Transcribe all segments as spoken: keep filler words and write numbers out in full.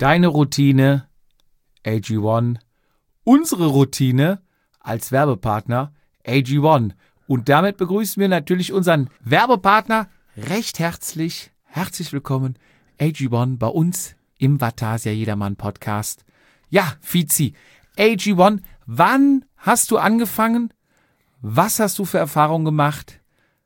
Deine Routine, A G eins. Unsere Routine als Werbepartner, A G eins. Und damit begrüßen wir natürlich unseren Werbepartner recht herzlich. Herzlich willkommen, A G eins, bei uns im Vatasia Jedermann Podcast. Ja, Fizi, A G eins, wann hast du angefangen? Was hast du für Erfahrungen gemacht?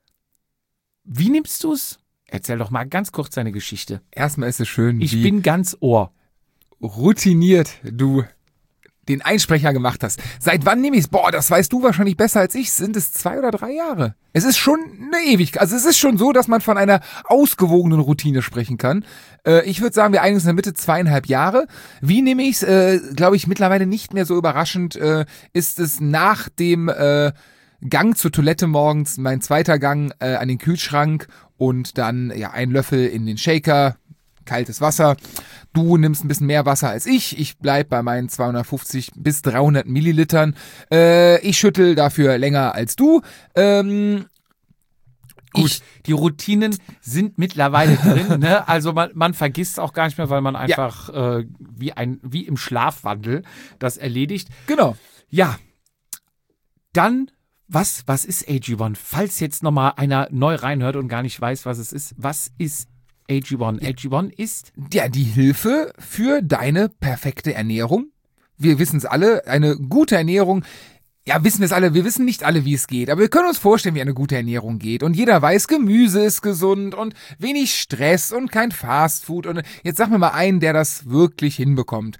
Wie nimmst du es? Erzähl doch mal ganz kurz deine Geschichte. Erstmal ist es schön, Ich wie bin ganz Ohr. routiniert du den Einsprecher gemacht hast. Seit wann nehme ich es? Boah, das weißt du wahrscheinlich besser als ich. Sind es zwei oder drei Jahre? Es ist schon eine Ewigkeit. Also es ist schon so, dass man von einer ausgewogenen Routine sprechen kann. Äh, ich würde sagen, wir einigen uns in der Mitte zweieinhalb Jahre. Wie nehme ich es? Äh, Glaube ich mittlerweile nicht mehr so überraschend. Äh, ist es nach dem äh, Gang zur Toilette morgens, mein zweiter Gang äh, an den Kühlschrank und dann ja ein Löffel in den Shaker, kaltes Wasser. Du nimmst ein bisschen mehr Wasser als ich. Ich bleib bei meinen zweihundertfünfzig bis dreihundert Millilitern. Äh, ich schüttel dafür länger als du. Ähm, Gut, ich, die Routinen sind mittlerweile drin, ne? Also man, man vergisst auch gar nicht mehr, weil man einfach ja. äh, wie, ein, wie im Schlafwandel das erledigt. Genau. Ja, dann, was, was ist A G eins? Falls jetzt nochmal einer neu reinhört und gar nicht weiß, was es ist, was ist A G eins? A G eins ist ja die Hilfe für deine perfekte Ernährung. Wir wissen es alle, eine gute Ernährung. Ja, wissen wir es alle, wir wissen nicht alle, wie es geht, aber wir können uns vorstellen, wie eine gute Ernährung geht. Und jeder weiß, Gemüse ist gesund und wenig Stress und kein Fastfood. Und jetzt sag mir mal einen, der das wirklich hinbekommt.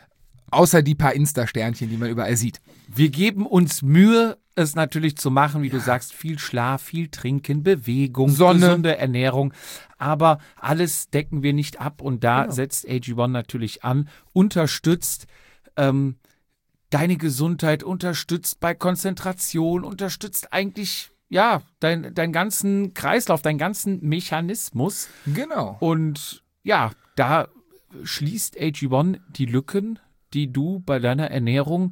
Außer die paar Insta-Sternchen, die man überall sieht. Wir geben uns Mühe, es natürlich zu machen, wie ja. du sagst, viel Schlaf, viel Trinken, Bewegung, Sonne, gesunde Ernährung. Aber alles decken wir nicht ab und da genau. setzt A G eins natürlich an, unterstützt ähm, deine Gesundheit, unterstützt bei Konzentration, unterstützt eigentlich ja dein, deinen ganzen Kreislauf, deinen ganzen Mechanismus. Genau. Und ja, da schließt A G eins die Lücken, die du bei deiner Ernährung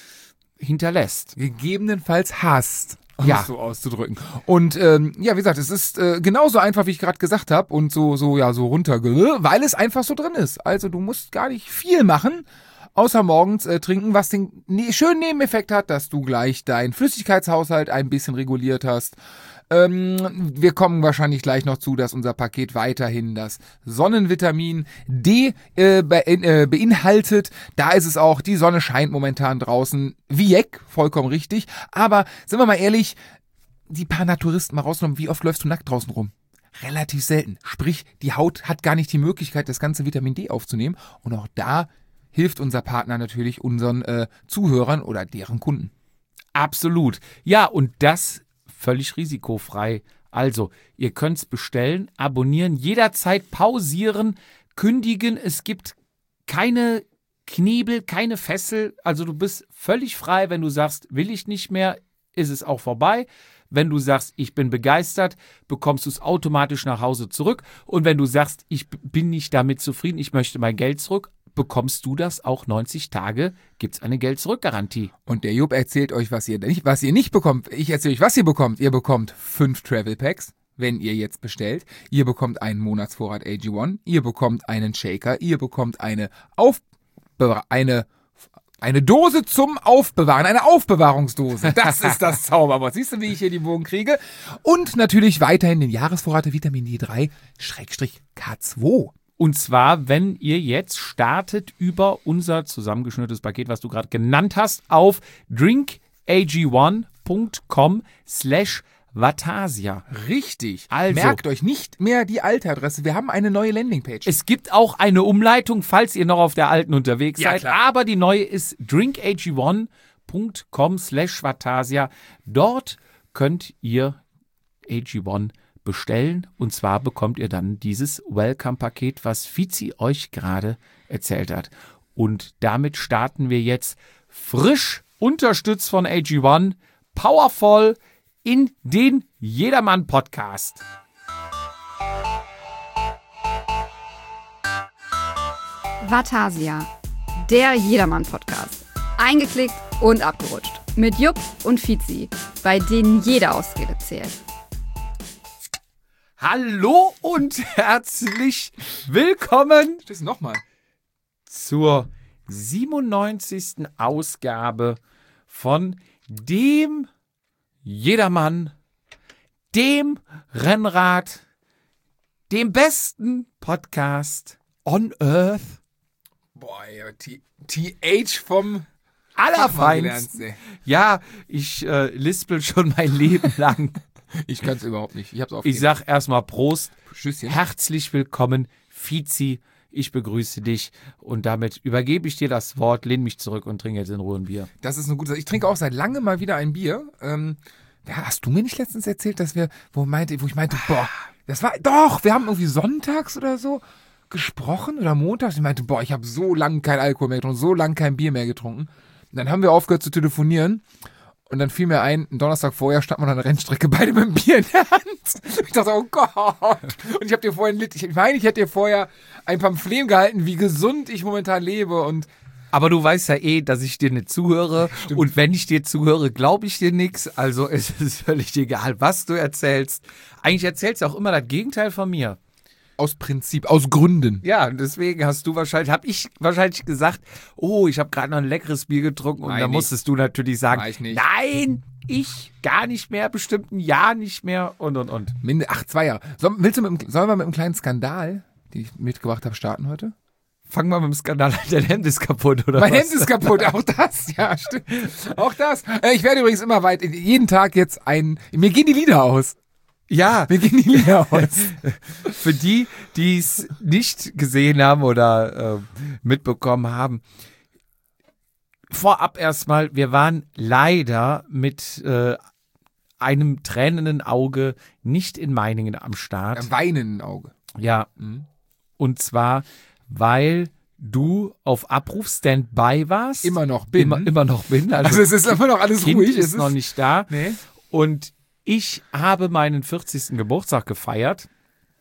hinterlässt. Gegebenenfalls hast, um ja. es so auszudrücken. Und ähm, ja, wie gesagt, es ist äh, genauso einfach, wie ich gerade gesagt habe und so so ja so runterge, weil es einfach so drin ist. Also du musst gar nicht viel machen, außer morgens äh, trinken, was den ne- schönen Nebeneffekt hat, dass du gleich deinen Flüssigkeitshaushalt ein bisschen reguliert hast. Ähm, wir kommen wahrscheinlich gleich noch zu, dass unser Paket weiterhin das Sonnenvitamin D äh, be- äh, beinhaltet. Da ist es auch, die Sonne scheint momentan draußen wie Jeck, vollkommen richtig. Aber sind wir mal ehrlich, die paar Naturisten mal rausgenommen, wie oft läufst du nackt draußen rum? Relativ selten. Sprich, die Haut hat gar nicht die Möglichkeit, das ganze Vitamin D aufzunehmen. Und auch da hilft unser Partner natürlich unseren äh, Zuhörern oder deren Kunden. Absolut. Ja, und das völlig risikofrei. Also, ihr könnt es bestellen, abonnieren, jederzeit pausieren, kündigen. Es gibt keine Knebel, keine Fessel. Also du bist völlig frei, wenn du sagst, will ich nicht mehr, ist es auch vorbei. Wenn du sagst, ich bin begeistert, bekommst du es automatisch nach Hause zurück. Und wenn du sagst, ich bin nicht damit zufrieden, ich möchte mein Geld zurück, bekommst du das auch neunzig Tage, gibt es eine Geld-Zurück-Garantie. Und der Jupp erzählt euch, was ihr nicht, was ihr nicht bekommt. Ich erzähle euch, was ihr bekommt. Ihr bekommt fünf Travel Packs, wenn ihr jetzt bestellt. Ihr bekommt einen Monatsvorrat A G eins. Ihr bekommt einen Shaker. Ihr bekommt eine Aufbewahr eine eine Dose zum Aufbewahren, eine Aufbewahrungsdose. Das ist das Zauberwort. Siehst du, wie ich hier die Bogen kriege? Und natürlich weiterhin den Jahresvorrat der Vitamin D drei K zwei. Und zwar, wenn ihr jetzt startet über unser zusammengeschnürtes Paket, was du gerade genannt hast, auf drinkag1.com slash Vatasia. Richtig. Also, merkt euch nicht mehr die alte Adresse. Wir haben eine neue Landingpage. Es gibt auch eine Umleitung, falls ihr noch auf der alten unterwegs ja, seid. Klar. Aber die neue ist drinkag1.com slash Vatasia. Dort könnt ihr A G eins bestellen. Und zwar bekommt ihr dann dieses Welcome-Paket, was Fizi euch gerade erzählt hat. Und damit starten wir jetzt frisch, unterstützt von A G eins, powervoll in den Jedermann-Podcast. Vatasia, der Jedermann-Podcast. Eingeklickt und abgerutscht. Mit Jupp und Fizi, bei denen jede Ausrede zählt. Hallo und herzlich willkommen. Stehst du nochmal? zur siebenundneunzigsten Ausgabe von dem Jedermann, dem Rennrad, dem besten Podcast on Earth. Boah, ja, T- TH vom Allerfeinsten. Ja, ich äh, lispel schon mein Leben lang. Ich kann es überhaupt nicht. Ich hab's auf Ich sag erstmal Prost. Tschüsschen. Herzlich willkommen, Fizi. Ich begrüße dich und damit übergebe ich dir das Wort, lehn mich zurück und trinke jetzt in Ruhe ein Bier. Das ist eine gute Sache. Ich trinke auch seit langem mal wieder ein Bier. Ähm, ja, hast du mir nicht letztens erzählt, dass wir, wo, meinte, wo ich meinte, boah, das war, doch, wir haben irgendwie sonntags oder so gesprochen oder montags. Ich meinte, boah, ich habe so lange kein Alkohol mehr getrunken, so lange kein Bier mehr getrunken. Und dann haben wir aufgehört zu telefonieren. Und dann fiel mir ein, einen Donnerstag vorher stand man an der Rennstrecke, beide mit dem Bier in der Hand. Ich dachte, oh Gott. Und ich habe dir vorhin, ich meine, ich hätte dir vorher ein Pamphlet gehalten, wie gesund ich momentan lebe. Und Aber du weißt ja eh, dass ich dir nicht zuhöre. Stimmt. Und wenn ich dir zuhöre, glaube ich dir nichts. Also es ist völlig egal, was du erzählst. Eigentlich erzählst du auch immer das Gegenteil von mir. aus Prinzip, aus Gründen. Ja, deswegen hast du wahrscheinlich, habe ich wahrscheinlich gesagt, oh, ich habe gerade noch ein leckeres Bier getrunken. Und Nein, dann nicht. musstest du natürlich sagen, War ich nicht. nein, ich gar nicht mehr, bestimmt ein Jahr nicht mehr und, und, und. Minde, ach, zwei Jahre. Soll, willst du mit, dem- sollen wir mit einem kleinen Skandal, den ich mitgebracht habe, starten heute? Fang mal mit dem Skandal an, dein Hemd ist kaputt, oder Mein was? Hemd ist kaputt, auch das, ja, stimmt. Auch das. Äh, Ich werde übrigens immer weit, jeden Tag jetzt ein, mir gehen die Lieder aus. Ja, Mir gehen die Lieder aus. für die, die es nicht gesehen haben oder äh, mitbekommen haben, vorab erstmal, wir waren leider mit äh, einem tränenden Auge nicht in Meiningen am Start. Ein weinenden Auge. Ja, Mhm. und zwar, weil du auf Abruf Standby warst. Immer noch bin. Immer, immer noch bin. Also, Also es ist immer noch alles Kind ruhig. ist es noch nicht da. Nee. Und ich habe meinen vierzigsten Geburtstag gefeiert,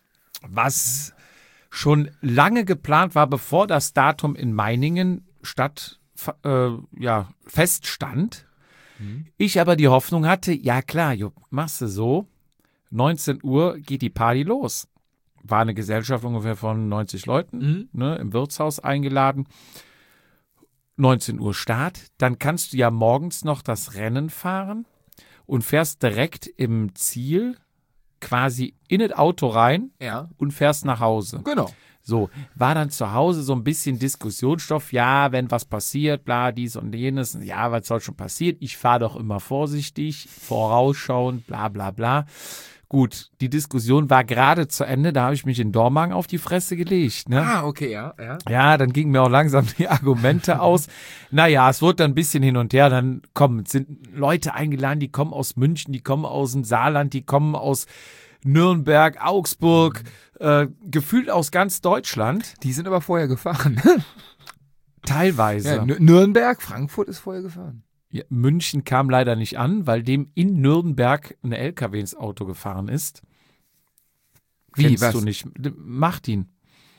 was schon lange geplant war, bevor das Datum in Meiningen statt, äh, ja, feststand. Ich aber die Hoffnung hatte, ja klar, Jupp, machst du so, neunzehn Uhr geht die Party los. War eine Gesellschaft ungefähr von neunzig Leuten, Mhm. ne, im Wirtshaus eingeladen. neunzehn Uhr Start, dann kannst du ja morgens noch das Rennen fahren und fährst direkt im Ziel quasi in das Auto rein Ja, und fährst nach Hause. genau. So, war dann zu Hause so ein bisschen Diskussionsstoff, ja, wenn was passiert, bla, dies und jenes, ja, was soll schon passieren? Ich fahre doch immer vorsichtig, vorausschauend, bla, bla, bla. Gut, die Diskussion war gerade zu Ende, da habe ich mich in Dormagen auf die Fresse gelegt, ne? Ah, okay, ja, ja. Ja, dann gingen mir auch langsam die Argumente aus. Naja, es wurde dann ein bisschen hin und her. Dann kommen, es sind Leute eingeladen, die kommen aus München, die kommen aus dem Saarland, die kommen aus Nürnberg, Augsburg, äh, gefühlt aus ganz Deutschland. Die sind aber vorher gefahren. Teilweise. Ja, N- Nürnberg, Frankfurt ist vorher gefahren. Ja, München kam leider nicht an, weil dem in Nürnberg ein L K W ins Auto gefahren ist. Wie, Kennst was? du nicht? Martin.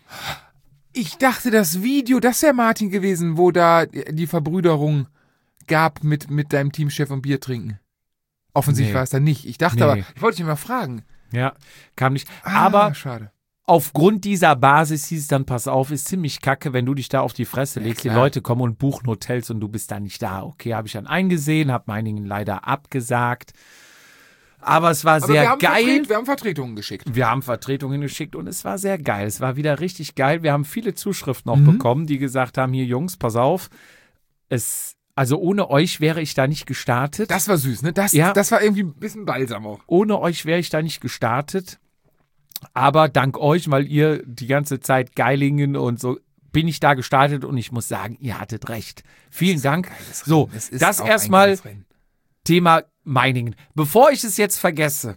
Ich dachte, das Video, das wäre Martin gewesen, wo da die Verbrüderung gab mit, mit deinem Teamchef und Bier trinken. Offensichtlich Nee. war es dann nicht. Ich dachte Nee. aber, ich wollte dich mal fragen. Ja, kam nicht. Ah, Aber schade. aufgrund dieser Basis hieß es dann, pass auf, ist ziemlich kacke, wenn du dich da auf die Fresse Ja, legst. Die klar. Leute kommen und buchen Hotels und du bist da nicht da. Okay, habe ich dann eingesehen, habe meinigen leider abgesagt. Aber es war Aber sehr wir haben, geil. Vertret, wir haben Vertretungen geschickt. Wir haben Vertretungen geschickt und es war sehr geil. Es war wieder richtig geil. Wir haben viele Zuschriften auch Mhm. bekommen, die gesagt haben, hier Jungs, pass auf, es, also ohne euch wäre ich da nicht gestartet. Das war süß, ne? Das, Ja. das war irgendwie ein bisschen balsam auch. Ohne euch wäre ich da nicht gestartet. Aber dank euch, weil ihr die ganze Zeit Geilingen und so, bin ich da gestartet und ich muss sagen, ihr hattet recht. Vielen Dank. So, Es ist das auch ein erstmal geiles Rennen. Thema Meiningen. Bevor ich es jetzt vergesse,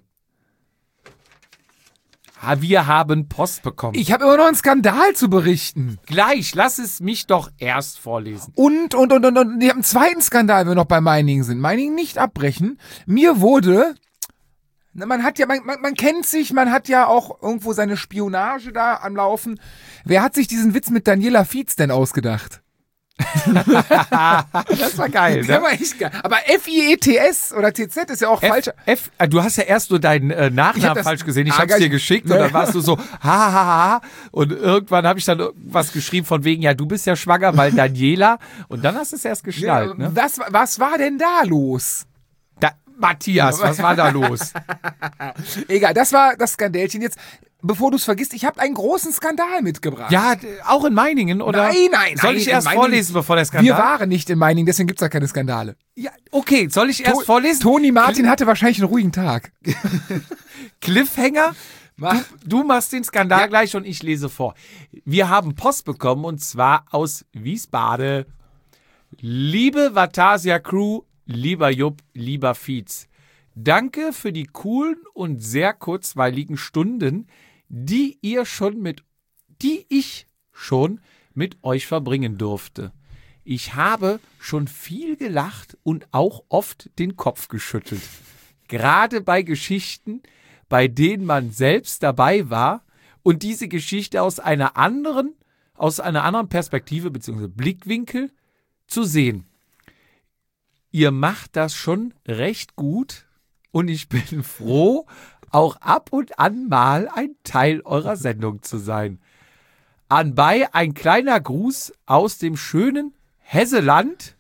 ha- wir haben Post bekommen. Ich habe immer noch einen Skandal zu berichten. Gleich, lass es mich doch erst vorlesen. Und, und, und, und, und, ich habe einen zweiten Skandal, wenn wir noch bei Meiningen sind. Meiningen nicht abbrechen. Mir wurde, na, man hat ja, man, man, man kennt sich, man hat ja auch irgendwo seine Spionage da am Laufen. Wer hat sich diesen Witz mit Daniela Fietz denn ausgedacht? Das war geil, Der ne? war echt geil. Aber F I E T S oder T Z ist ja auch falsch. F, F, äh, du hast ja erst nur deinen äh, Ich hab Nachnamen das falsch gesehen. Ich Ah, hab's geil. dir geschickt und dann warst du so, ha, ha, ha, ha. Und irgendwann habe ich dann was geschrieben von wegen, ja, du bist ja schwanger, weil Daniela. Und dann hast du es erst Ja, geschnallt, ne? was, was war denn da los? Da, Matthias, was war da los? Egal, das war das Skandälchen. Jetzt, bevor du es vergisst, ich habe einen großen Skandal mitgebracht. Ja, d- auch in Meiningen, oder? Nein, nein, Soll nein, ich in erst Meiningen- vorlesen, bevor der Skandal? Wir waren nicht in Meiningen, deswegen gibt's da keine Skandale. Ja, okay, soll ich erst To- vorlesen? Toni Martin hatte wahrscheinlich einen ruhigen Tag. Cliffhanger? Mach. Du, du machst den Skandal gleich und ich lese vor. Wir haben Post bekommen und zwar aus Wiesbaden. Liebe Vatasia Crew, lieber Jupp, lieber Fietz. Danke für die coolen und sehr kurzweiligen Stunden, die ihr schon mit, die ich schon mit euch verbringen durfte. Ich habe schon viel gelacht und auch oft den Kopf geschüttelt. Gerade bei Geschichten, bei denen man selbst dabei war und diese Geschichte aus einer anderen, aus einer anderen Perspektive bzw. Blickwinkel zu sehen. Ihr macht das schon recht gut und ich bin froh, auch ab und an mal ein Teil eurer Sendung zu sein. Anbei ein kleiner Gruß aus dem schönen Hesseland,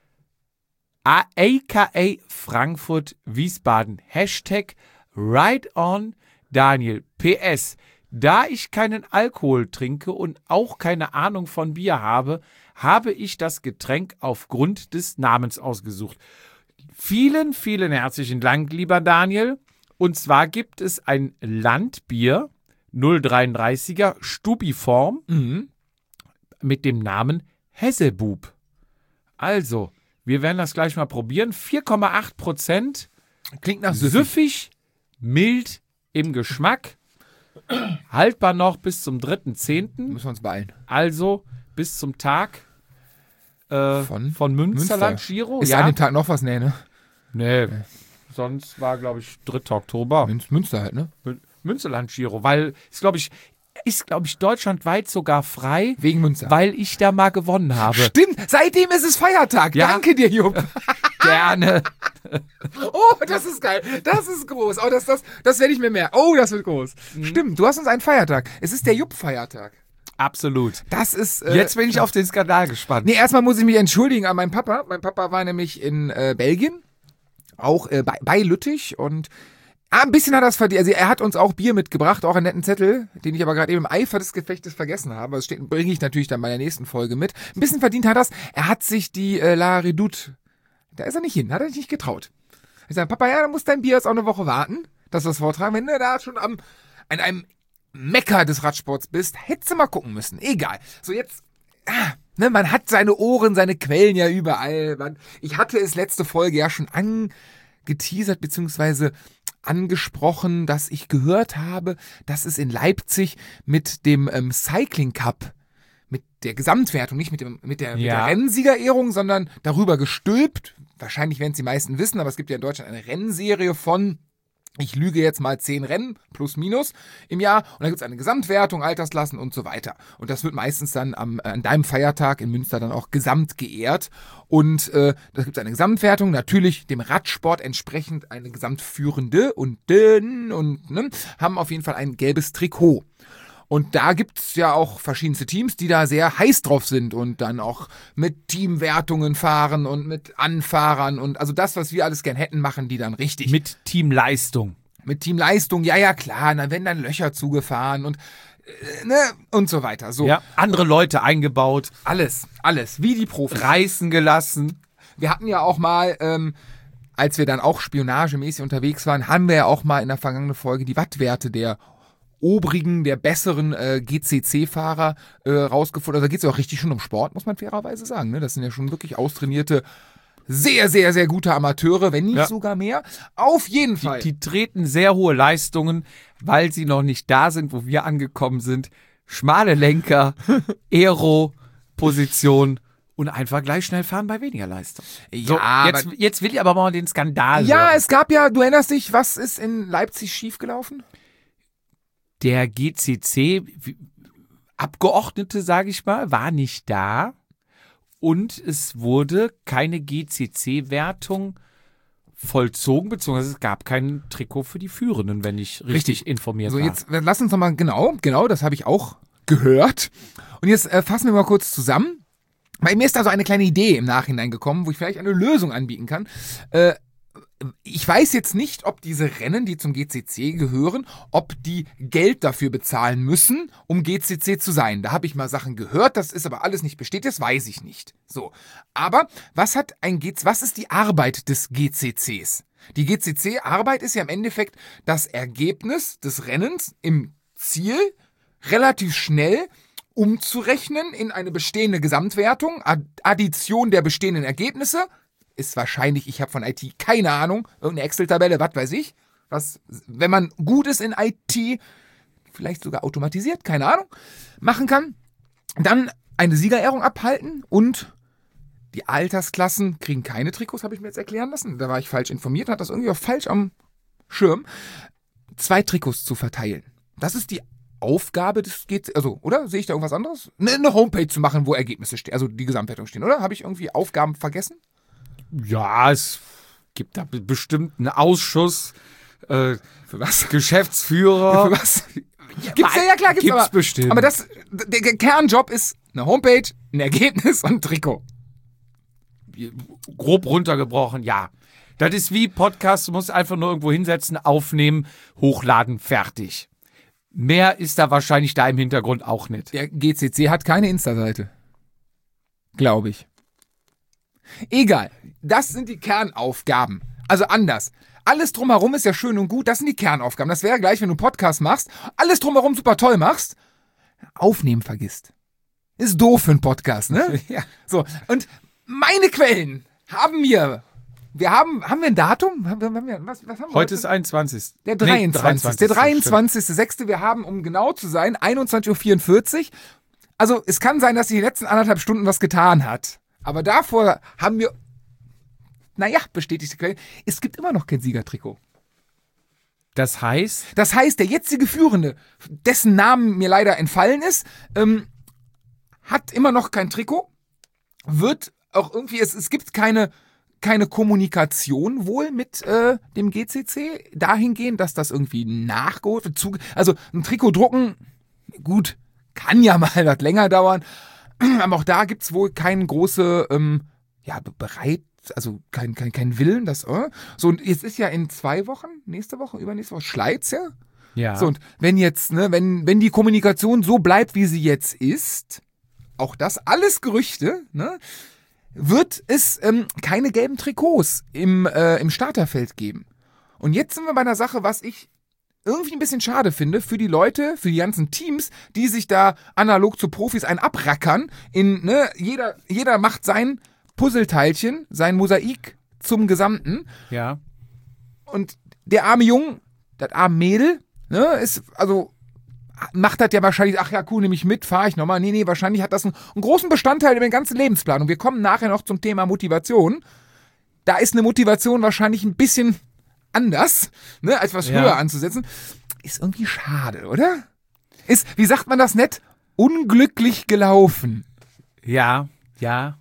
aka Frankfurt, Wiesbaden. Hashtag Right on Daniel. P S. Da ich keinen Alkohol trinke und auch keine Ahnung von Bier habe, habe ich das Getränk aufgrund des Namens ausgesucht. Vielen, vielen herzlichen Dank, lieber Daniel. Und zwar gibt es ein Landbier null dreiunddreißiger Stubiform Mhm. mit dem Namen Hessebub. Also, wir werden das gleich mal probieren. vier Komma acht Prozent, Klingt nach Süffig. süffig, mild im Geschmack, haltbar noch bis zum dritten zehnten, Müssen wir uns beeilen. also bis zum Tag äh, Von von Münsterland, Münster. Giro. Ist ja? an dem Tag noch was? Nee, ne? Nee, sonst war, glaube ich, dritter Oktober. Mün- Münster halt, ne? Mün- Münsterland Giro, weil ist, glaube ich, ist, glaube ich, deutschlandweit sogar frei, Wegen Münster. weil ich da mal gewonnen habe. Stimmt, seitdem ist es Feiertag. Ja. Danke dir, Jupp. Gerne. Oh, das ist geil. Das ist groß. Oh, das, das, das werde ich mir merken. Oh, das wird groß. Stimmt, du hast uns einen Feiertag. Es ist der Jupp-Feiertag. Absolut. Das ist. Äh, Jetzt bin ich auf den Skandal gespannt. Nee, erstmal muss ich mich entschuldigen an meinen Papa. Mein Papa war nämlich in äh, Belgien, auch äh, bei, bei Lüttich und ah, ein bisschen hat er es verdient. Also er hat uns auch Bier mitgebracht, auch einen netten Zettel, den ich aber gerade eben im Eifer des Gefechtes vergessen habe. Das steht- bringe ich natürlich dann bei der nächsten Folge mit. Ein bisschen verdient hat er es. Er hat sich die äh, La Redoute, da ist er nicht hin, hat er sich nicht getraut. Ich sage, Papa, ja, dann muss dein Bier jetzt auch eine Woche warten, dass wir es vortragen. Wenn du da schon am, an einem Mecker des Radsports bist, hättest du mal gucken müssen. Egal. So jetzt, ah, ne, man hat seine Ohren, seine Quellen ja überall. Man, ich hatte es letzte Folge ja schon angeteasert, beziehungsweise angesprochen, dass ich gehört habe, dass es in Leipzig mit dem ähm, Cycling Cup, mit der Gesamtwertung, nicht mit, dem, mit, der, mit Ja. der Rennsiegerehrung, sondern darüber gestülpt. Wahrscheinlich werden es die meisten wissen, aber es gibt ja in Deutschland eine Rennserie von, ich lüge jetzt mal zehn Rennen, plus minus im Jahr. Und dann gibt es eine Gesamtwertung, Altersklassen und so weiter. Und das wird meistens dann am, an deinem Feiertag in Münster dann auch gesamt geehrt. Und äh, da gibt es eine Gesamtwertung, natürlich dem Radsport entsprechend eine Gesamtführende und den und ne, haben auf jeden Fall ein gelbes Trikot. Und da gibt's ja auch verschiedenste Teams, die da sehr heiß drauf sind und dann auch mit Teamwertungen fahren und mit Anfahrern und also das, was wir alles gern hätten, machen die dann richtig. Mit Teamleistung. Mit Teamleistung, ja, ja, klar, dann werden dann Löcher zugefahren und äh, ne, und so weiter. So, Ja, andere Leute eingebaut, alles, alles, wie die Profis. reißen gelassen. Wir hatten ja auch mal, ähm, als wir dann auch spionagemäßig unterwegs waren, haben wir ja auch mal in der vergangenen Folge die Wattwerte der obrigen, der besseren äh, G C C-Fahrer äh, rausgefunden. Also da geht es ja auch richtig schon um Sport, muss man fairerweise sagen. Ne? Das sind ja schon wirklich austrainierte, sehr, sehr, sehr gute Amateure, wenn nicht Ja. sogar mehr. Auf jeden Die, Fall. die treten sehr hohe Leistungen, weil sie noch nicht da sind, wo wir angekommen sind. Schmale Lenker, Aero-Position und einfach gleich schnell fahren bei weniger Leistung. So, Ja, jetzt, aber- jetzt will ich aber mal den Skandal ja, hören. es gab ja, du erinnerst dich, was ist in Leipzig schiefgelaufen? Der G C C-Abgeordnete, sage ich mal, war nicht da. und es wurde keine G C C-Wertung vollzogen, beziehungsweise es gab kein Trikot für die Führenden, wenn ich richtig, richtig. informiert so, war. Jetzt lass uns nochmal, genau, genau, das habe ich auch gehört. Und jetzt äh, fassen wir mal kurz zusammen. Weil mir ist da so eine kleine Idee im Nachhinein gekommen, wo ich vielleicht eine Lösung anbieten kann. Äh, ich weiß jetzt nicht, ob diese Rennen, die zum G C C gehören, ob die Geld dafür bezahlen müssen, um G C C zu sein. Da habe ich mal Sachen gehört, das ist aber alles nicht bestätigt, das weiß ich nicht. So, aber was hat ein G C C, was ist die Arbeit des G C Cs? Die G C C-Arbeit ist ja im Endeffekt das Ergebnis des Rennens im Ziel relativ schnell umzurechnen in eine bestehende Gesamtwertung, Addition der bestehenden Ergebnisse. Ist wahrscheinlich, ich habe von I T keine Ahnung, irgendeine Excel-Tabelle, was weiß ich. Was, wenn man gut ist in I T, vielleicht sogar automatisiert, keine Ahnung, machen kann. Dann eine Siegerehrung abhalten und die Altersklassen kriegen keine Trikots, habe ich mir jetzt erklären lassen. Da war ich falsch informiert, hat das irgendwie auch falsch am Schirm. Zwei Trikots zu verteilen. Das ist die Aufgabe des G C C, also, oder? Sehe ich da irgendwas anderes? Eine, eine Homepage zu machen, wo Ergebnisse stehen, also die Gesamtwertung stehen, oder? Habe ich irgendwie Aufgaben vergessen? Ja, es gibt da bestimmt einen Ausschuss, äh, für was? Geschäftsführer. Für was? Gibt's ja, ja klar, gibt's, gibt's aber, bestimmt. Aber das, der Kernjob ist eine Homepage, ein Ergebnis und ein Trikot. Grob runtergebrochen, ja. Das ist wie Podcast, du musst einfach nur irgendwo hinsetzen, aufnehmen, hochladen, fertig. Mehr ist da wahrscheinlich da im Hintergrund auch nicht. Der G C C hat keine Insta-Seite. Glaube ich. Egal. Das sind die Kernaufgaben. Also anders. Alles drumherum ist ja schön und gut. Das sind die Kernaufgaben. Das wäre gleich, wenn du einen Podcast machst, alles drumherum super toll machst, aufnehmen vergisst. Ist doof für einen Podcast, ne? Ja. So. Und meine Quellen haben mir, wir haben, haben wir ein Datum? Haben wir, haben wir, was, was haben wir heute? Heute ist einundzwanzigster Der dreiundzwanzigste Nee, der dreiundzwanzigste sechste Wir haben, um genau zu sein, einundzwanzig Uhr vierundvierzig Also es kann sein, dass sie die letzten anderthalb Stunden was getan hat. Aber davor haben wir, naja, bestätigte Quellen, es gibt immer noch kein Siegertrikot. Das heißt? Das heißt, der jetzige Führende, dessen Namen mir leider entfallen ist, ähm, hat immer noch kein Trikot, wird auch irgendwie, es, es gibt keine, keine Kommunikation wohl mit äh, dem G C C dahingehend, dass das irgendwie nachgeholt wird. Also ein Trikot drucken, gut, kann ja mal was länger dauern, aber auch da gibt es wohl keine große, ähm, ja, bereit, also kein, kein, kein Willen, das, äh. So, und jetzt ist ja in zwei Wochen, nächste Woche, übernächste Woche, Schleiz ja. Ja. So, und wenn jetzt, ne, wenn, wenn die Kommunikation so bleibt, wie sie jetzt ist, auch das alles Gerüchte, ne, wird es ähm, keine gelben Trikots im, äh, im Starterfeld geben. Und jetzt sind wir bei einer Sache, was ich irgendwie ein bisschen schade finde für die Leute, für die ganzen Teams, die sich da analog zu Profis einen abrackern. In, ne, jeder, jeder macht sein Puzzleteilchen, sein Mosaik zum Gesamten. Ja. Und der arme Jung, das arme Mädel, ne, ist, also macht das ja wahrscheinlich, ach ja, cool, nehme ich mit, fahre ich nochmal. Nee, nee, wahrscheinlich hat das einen, einen großen Bestandteil in den ganzen Lebensplan. Und wir kommen nachher noch zum Thema Motivation. Da ist eine Motivation wahrscheinlich ein bisschen anders, ne, als was ja. höher anzusetzen. Ist irgendwie schade, oder? Ist, wie sagt man das nett? Unglücklich gelaufen. Ja, ja.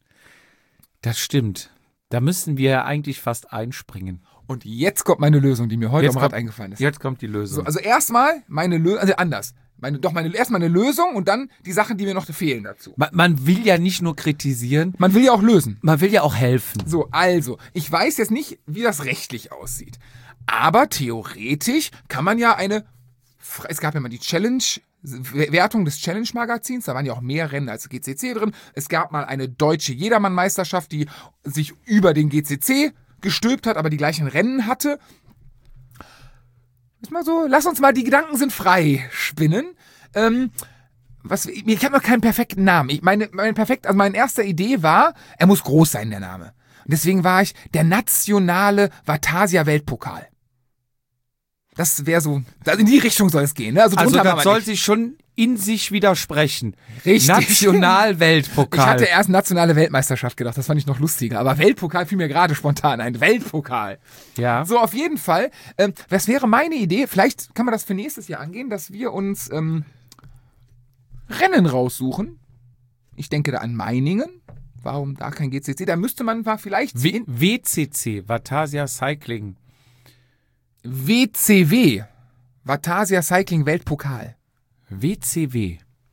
Das stimmt. Da müssen wir eigentlich fast einspringen. Und jetzt kommt meine Lösung, die mir heute jetzt am kommt, Rad eingefallen ist. Jetzt kommt die Lösung. So, also erstmal meine Lösung, also anders. Meine, doch meine, erstmal eine Lösung und dann die Sachen, die mir noch fehlen dazu. Man, man will ja nicht nur kritisieren. Man will ja auch lösen. Man will ja auch helfen. So, also, ich weiß jetzt nicht, wie das rechtlich aussieht. Aber theoretisch kann man ja eine, es gab ja mal die Challenge, Wertung des Challenge-Magazins, da waren ja auch mehr Rennen als G C C drin. Es gab mal eine deutsche Jedermann-Meisterschaft, die sich über den G C C gestülpt hat, aber die gleichen Rennen hatte. Ist mal so, lass uns mal, die Gedanken sind frei spinnen. Ähm, was, ich habe noch keinen perfekten Namen. Ich meine, mein perfekt, also meine erste Idee war, er muss groß sein, der Name. Und deswegen war ich der nationale Vatasia-Weltpokal. Das wäre so, in die Richtung soll es gehen. Ne? Also, also das soll sich schon in sich widersprechen. Richtig. National-Weltpokal. Ich hatte erst nationale Weltmeisterschaft gedacht, das fand ich noch lustiger. Aber Weltpokal fiel mir gerade spontan ein. Weltpokal. Ja. So, auf jeden Fall. Ähm, was wäre meine Idee? Vielleicht kann man das für nächstes Jahr angehen, dass wir uns ähm, Rennen raussuchen. Ich denke da an Meiningen Warum da kein G C C? Da müsste man mal vielleicht W- WCC, Vatasia Cycling. W C W, Vatasia Cycling Weltpokal. W C W.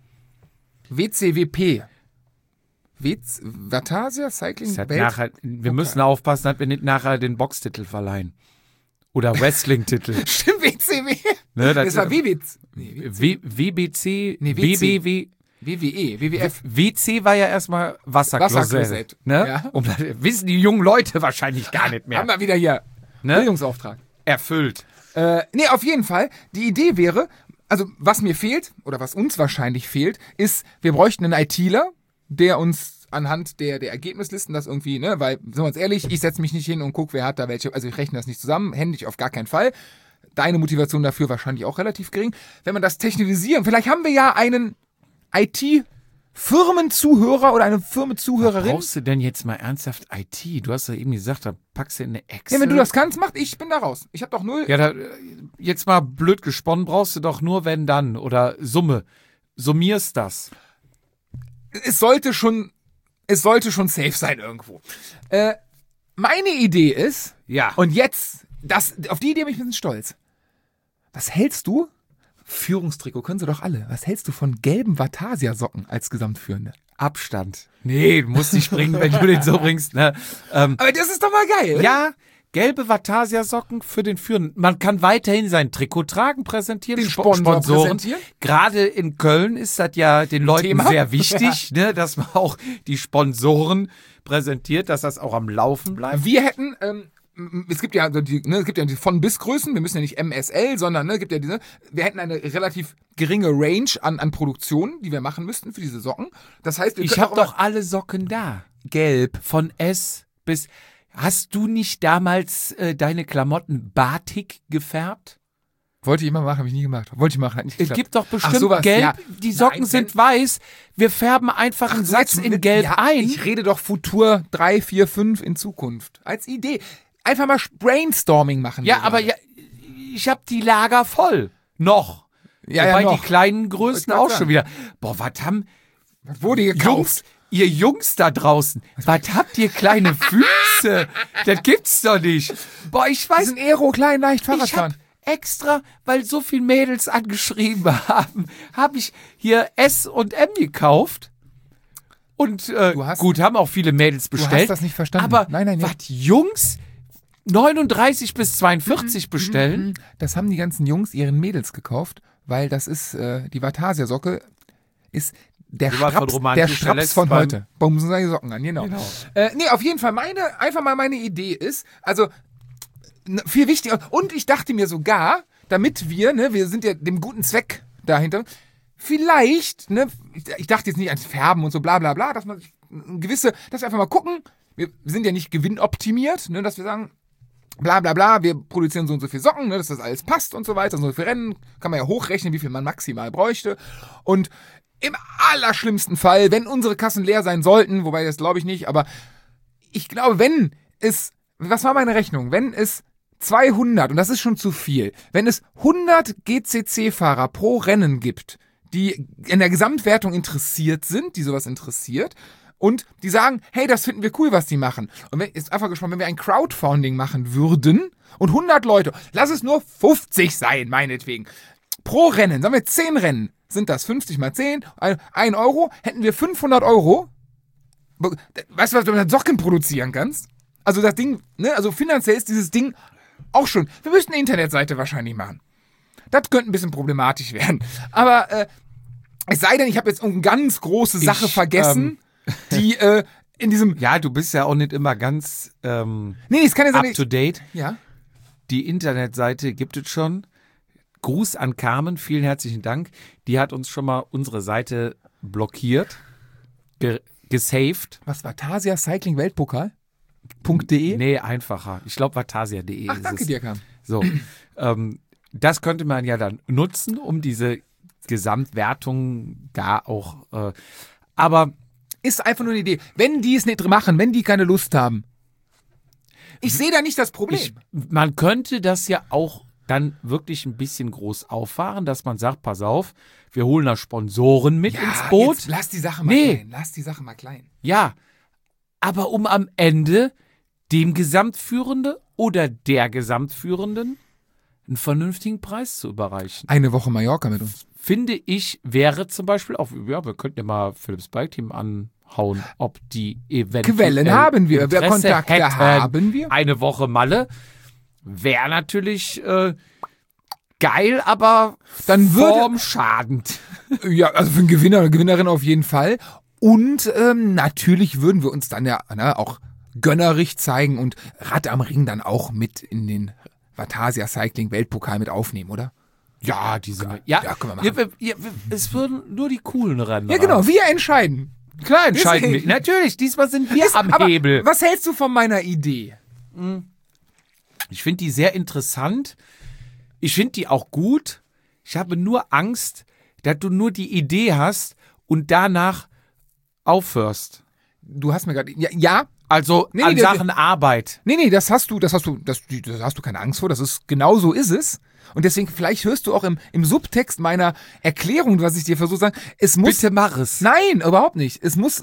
W C W P. W- Vatasia Cycling Das hat Welt. nachher, wir müssen aufpassen, dass wir nicht nachher den Boxtitel verleihen. Oder Wrestling-Titel. Stimmt, W C W. Ne, Das, war W W C. Nee, W- WBC, Nee, W C. B B W. W W E, W W F. W C war ja erstmal Wasserklosett. Wasserklosett, Ne? ja. Und das wissen die jungen Leute wahrscheinlich gar nicht mehr. Haben wir wieder hier Ne? Bildungsauftrag. Erfüllt. Äh, nee, auf jeden Fall. Die Idee wäre, also was mir fehlt, oder was uns wahrscheinlich fehlt, ist, wir bräuchten einen ITler, der uns anhand der, der Ergebnislisten das irgendwie, ne, weil, sind wir uns ehrlich, ich setze mich nicht hin und gucke, wer hat da welche, also ich rechne das nicht zusammen, händisch auf gar keinen Fall. Deine Motivation dafür wahrscheinlich auch relativ gering. Wenn man das technisieren, vielleicht haben wir ja einen I T-Firmenzuhörer oder eine Firmenzuhörerin. Brauchst du denn jetzt mal ernsthaft I T? Du hast ja eben gesagt, da packst du in eine Excel. Ja, wenn du das kannst, mach ich, bin da raus. Ich habe doch null. Ja, da, jetzt mal blöd gesponnen, brauchst du doch nur wenn dann oder Summe. Summierst das. Es sollte schon, es sollte schon safe sein irgendwo. Äh, meine Idee ist, Ja. und jetzt, das, auf die Idee bin ich ein bisschen stolz. Was hältst du? Führungstrikot können sie doch alle. Was hältst du von gelben Vatasia-Socken als Gesamtführende? Abstand. Nee, du musst nicht springen, wenn du den so bringst. Ne? Ähm, Aber das ist doch mal geil, oder? ja, gelbe Vatasia-Socken für den Führenden. Man kann weiterhin sein Trikot tragen, präsentieren, Den Sp- Sponsor präsentieren. Gerade in Köln ist das ja den Leuten Thema. sehr wichtig, ne, dass man auch die Sponsoren präsentiert, dass das auch am Laufen bleibt. Wir hätten, ähm, m- es gibt ja so die, ne, es gibt ja die von bis Größen, wir müssen ja nicht M S L, sondern, ne, es gibt ja diese, wir hätten eine relativ geringe Range an, an Produktionen, die wir machen müssten für diese Socken. Das heißt, wir Ich können habe auch immer- doch alle Socken da. Gelb. Von S bis... Hast du nicht damals äh, deine Klamotten Batik gefärbt? Wollte ich immer machen, habe ich nie gemacht. Wollte ich machen, hat nicht Es geklappt. gibt doch bestimmt sowas, Gelb. ja. Die Socken Nein, sind wenn- weiß. Wir färben einfach einen so Satz jetzt in mit- Gelb ja, ein. Ich rede doch Futur drei, vier, fünf in Zukunft. Als Idee. Einfach mal Brainstorming machen. Ja, wir aber gerade. ja, ich habe die Lager voll. Noch. Ja, ja, Wobei noch. die kleinen Größen Wollte auch ich grad schon wieder. Boah, was haben Was wurde Jungs, gekauft? ihr Jungs da draußen, was habt ihr kleine Füße? Das gibt's doch nicht. Boah, ich Die weiß, sind Aero, klein, leicht, ich hab Fahrradfahren. extra, weil so viele Mädels angeschrieben haben, habe ich hier S und M gekauft. Und äh, Du hast- gut, haben auch viele Mädels Du bestellt. hast das nicht verstanden. Aber nein, nein, nein. was Jungs neununddreißig bis zweiundvierzig bestellen? Das haben die ganzen Jungs ihren Mädels gekauft, weil das ist, äh, die Vatasia-Socke ist der So was von Straps, der romantisch Straps verletzt von beim- heute. Bumsen seine Socken an, genau. Genau. Äh, nee, auf jeden Fall meine, einfach mal meine Idee ist, also n- viel wichtiger, und ich dachte mir sogar, damit wir, ne, wir sind ja dem guten Zweck dahinter, vielleicht, ne, ich, ich dachte jetzt nicht ans Färben und so bla bla bla, dass man sich ein gewisse, dass wir einfach mal gucken, wir sind ja nicht gewinnoptimiert, ne, dass wir sagen, bla bla bla, wir produzieren so und so viel Socken, ne, dass das alles passt und so weiter, so viel Rennen, kann man ja hochrechnen, wie viel man maximal bräuchte. Und im allerschlimmsten Fall, wenn unsere Kassen leer sein sollten, wobei das glaube ich nicht, aber ich glaube, wenn es, was war meine Rechnung, wenn es zweihundert, und das ist schon zu viel, wenn es hundert G C C-Fahrer pro Rennen gibt, die in der Gesamtwertung interessiert sind, die sowas interessiert, und die sagen, hey, das finden wir cool, was die machen. Und wenn, ist einfach gespannt, wenn wir ein Crowdfunding machen würden und hundert Leute, lass es nur fünfzig sein, meinetwegen, pro Rennen, sagen wir zehn Rennen, sind das fünfzig mal zehn, ein Euro, hätten wir fünfhundert Euro. Weißt du, was du mit Socken produzieren kannst? Also das Ding, ne, also finanziell ist dieses Ding auch schon, wir müssten eine Internetseite wahrscheinlich machen. Das könnte ein bisschen problematisch werden. Aber äh, es sei denn, ich habe jetzt eine ganz große Sache Ich, vergessen, die äh, in diesem, Ja, du bist ja auch nicht immer ganz ähm, nee, nee, es kann ja sein, up to date. ja, Die Internetseite gibt es schon. Gruß an Carmen, vielen herzlichen Dank. Die hat uns schon mal unsere Seite blockiert, ge gesaved. was war Tasia Cycling Weltpokal? .de? Nee, einfacher. Ich glaube, vatasia punkt de Ach, ist danke es. dir, Kam. So, ähm, das könnte man ja dann nutzen, um diese Gesamtwertung da auch. Äh, aber Ist einfach nur eine Idee. Wenn die es nicht machen, wenn die keine Lust haben. Ich sehe da nicht das Problem. ich, man könnte das ja auch dann wirklich ein bisschen groß auffahren, dass man sagt, pass auf, wir holen da Sponsoren mit ins Boot. Jetzt lass die Sache mal Nee. klein. Lass die Sache mal klein. Ja, aber um am Ende dem Gesamtführende oder der Gesamtführenden einen vernünftigen Preis zu überreichen. Eine Woche Mallorca mit uns. Finde ich, wäre zum Beispiel auch, ja, wir könnten ja mal Philips Bike Team anhauen, ob die eventuell Quellen haben wir, Interesse Kontakte hätten. haben wir. Eine Woche Malle wäre natürlich äh, geil, aber Dann würde- formschadend. Ja, also für einen Gewinner oder Gewinnerin auf jeden Fall. Und ähm, natürlich würden wir uns dann ja ne, auch gönnerig zeigen und Rad am Ring dann auch mit in den Vatasia Cycling Weltpokal mit aufnehmen, oder? Ja, diese. Ja, ja, können wir ja, machen. wir, ja, wir, es würden nur die coolen Rennen. Ja, genau, wir entscheiden. Klar entscheiden wir. Deswegen. Natürlich, diesmal sind wir am Aber Hebel. was hältst du von meiner Idee? Ich finde die sehr interessant. Ich finde die auch gut. Ich habe nur Angst, dass du nur die Idee hast und danach aufhörst. Du hast mir gerade. Ja, ja. Also Nee, an nee, Sachen Arbeit. Nee, nee, das hast du, das hast du, das, das hast du keine Angst vor. Das ist, genau so ist es. Und deswegen, vielleicht hörst du auch im, im Subtext meiner Erklärung, was ich dir versuche zu sagen, es muss. Bitte mach es. Nein, überhaupt nicht. Es muss.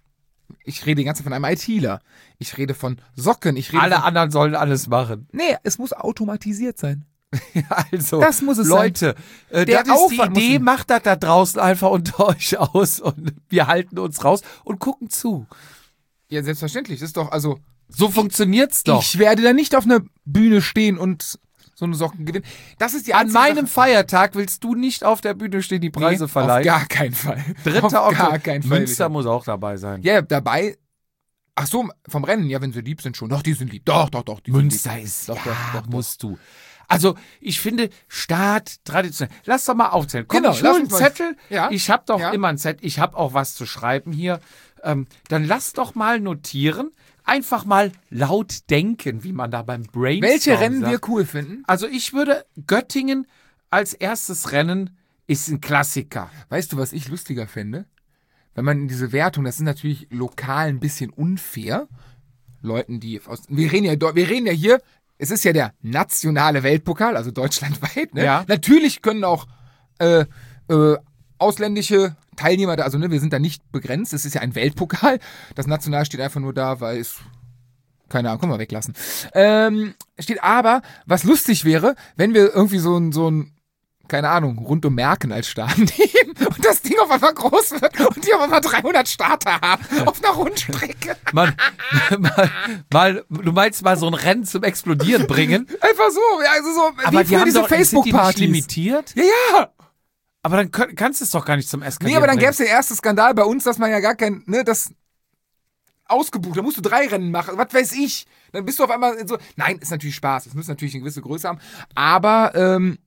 Ich rede die ganze Zeit von einem ITler. Ich rede von Socken. Ich rede Alle von, anderen sollen alles machen. Nee, es muss automatisiert sein. Also, Das muss es Leute, äh, Der das ist die Aufwand muss Idee, sein. macht das da draußen einfach unter euch aus und wir halten uns raus und gucken zu. Ja, selbstverständlich. Das ist doch, also. So funktioniert's doch. Ich werde da nicht auf einer Bühne stehen und so eine Socken gewinnen. Das ist die An einzige meinem Sache- Feiertag willst du nicht auf der Bühne stehen, die Preise Nee, verleihen. Auf gar keinen Fall. Dritter auf gar Oktober. keinen Fall. Münster muss auch dabei sein. Ja, dabei. Ach so, vom Rennen, ja, wenn sie lieb sind schon. Doch, die sind lieb. Doch, doch, doch. Die Münster sind lieb. ist, Doch, ja, doch, doch, doch. musst du. Also, ich finde, Start traditionell. Lass doch mal aufzählen. Komm, Genau, ich lass hol einen uns mal- Zettel. Ja. Ich habe doch Ja. immer einen Zettel. Ich habe auch was zu schreiben hier. Ähm, dann lass doch mal notieren. Einfach mal laut denken, wie man da beim Brainstorm Welche Rennen sagt. wir cool finden? Also, ich würde Göttingen als erstes Rennen ist ein Klassiker. Weißt du, was ich lustiger fände? Wenn man in diese Wertung, das ist natürlich lokal ein bisschen unfair. Leuten, die aus. Wir reden ja, wir reden ja hier, es ist ja der nationale Weltpokal, also deutschlandweit. Ne? Ja. Natürlich können auch äh, äh, ausländische Teilnehmer da, also ne, wir sind da nicht begrenzt, es ist ja ein Weltpokal. Das National steht einfach nur da, weil es. Keine Ahnung, können wir weglassen. Ähm, steht aber, was lustig wäre, wenn wir irgendwie so ein, so ein, keine Ahnung, rund um Merken als Start nehmen und das Ding auf einmal groß wird und die auf einmal dreihundert Starter haben auf einer Rundstrecke. Mal, mal, mal, du meinst mal so ein Rennen zum Explodieren bringen? Einfach so, ja, also so, Aber wie die früher haben diese doch, sind die nicht Facebook-Partys. limitiert? Ja, ja. Aber dann könnt, kannst du es doch gar nicht zum Eskalieren Nee, aber dann bringen. gäbe es den ersten Skandal bei uns, dass man ja gar kein, ne, das ausgebucht, da musst du drei Rennen machen, was weiß ich. Dann bist du auf einmal so, nein, ist natürlich Spaß, es muss natürlich eine gewisse Größe haben, aber, ähm,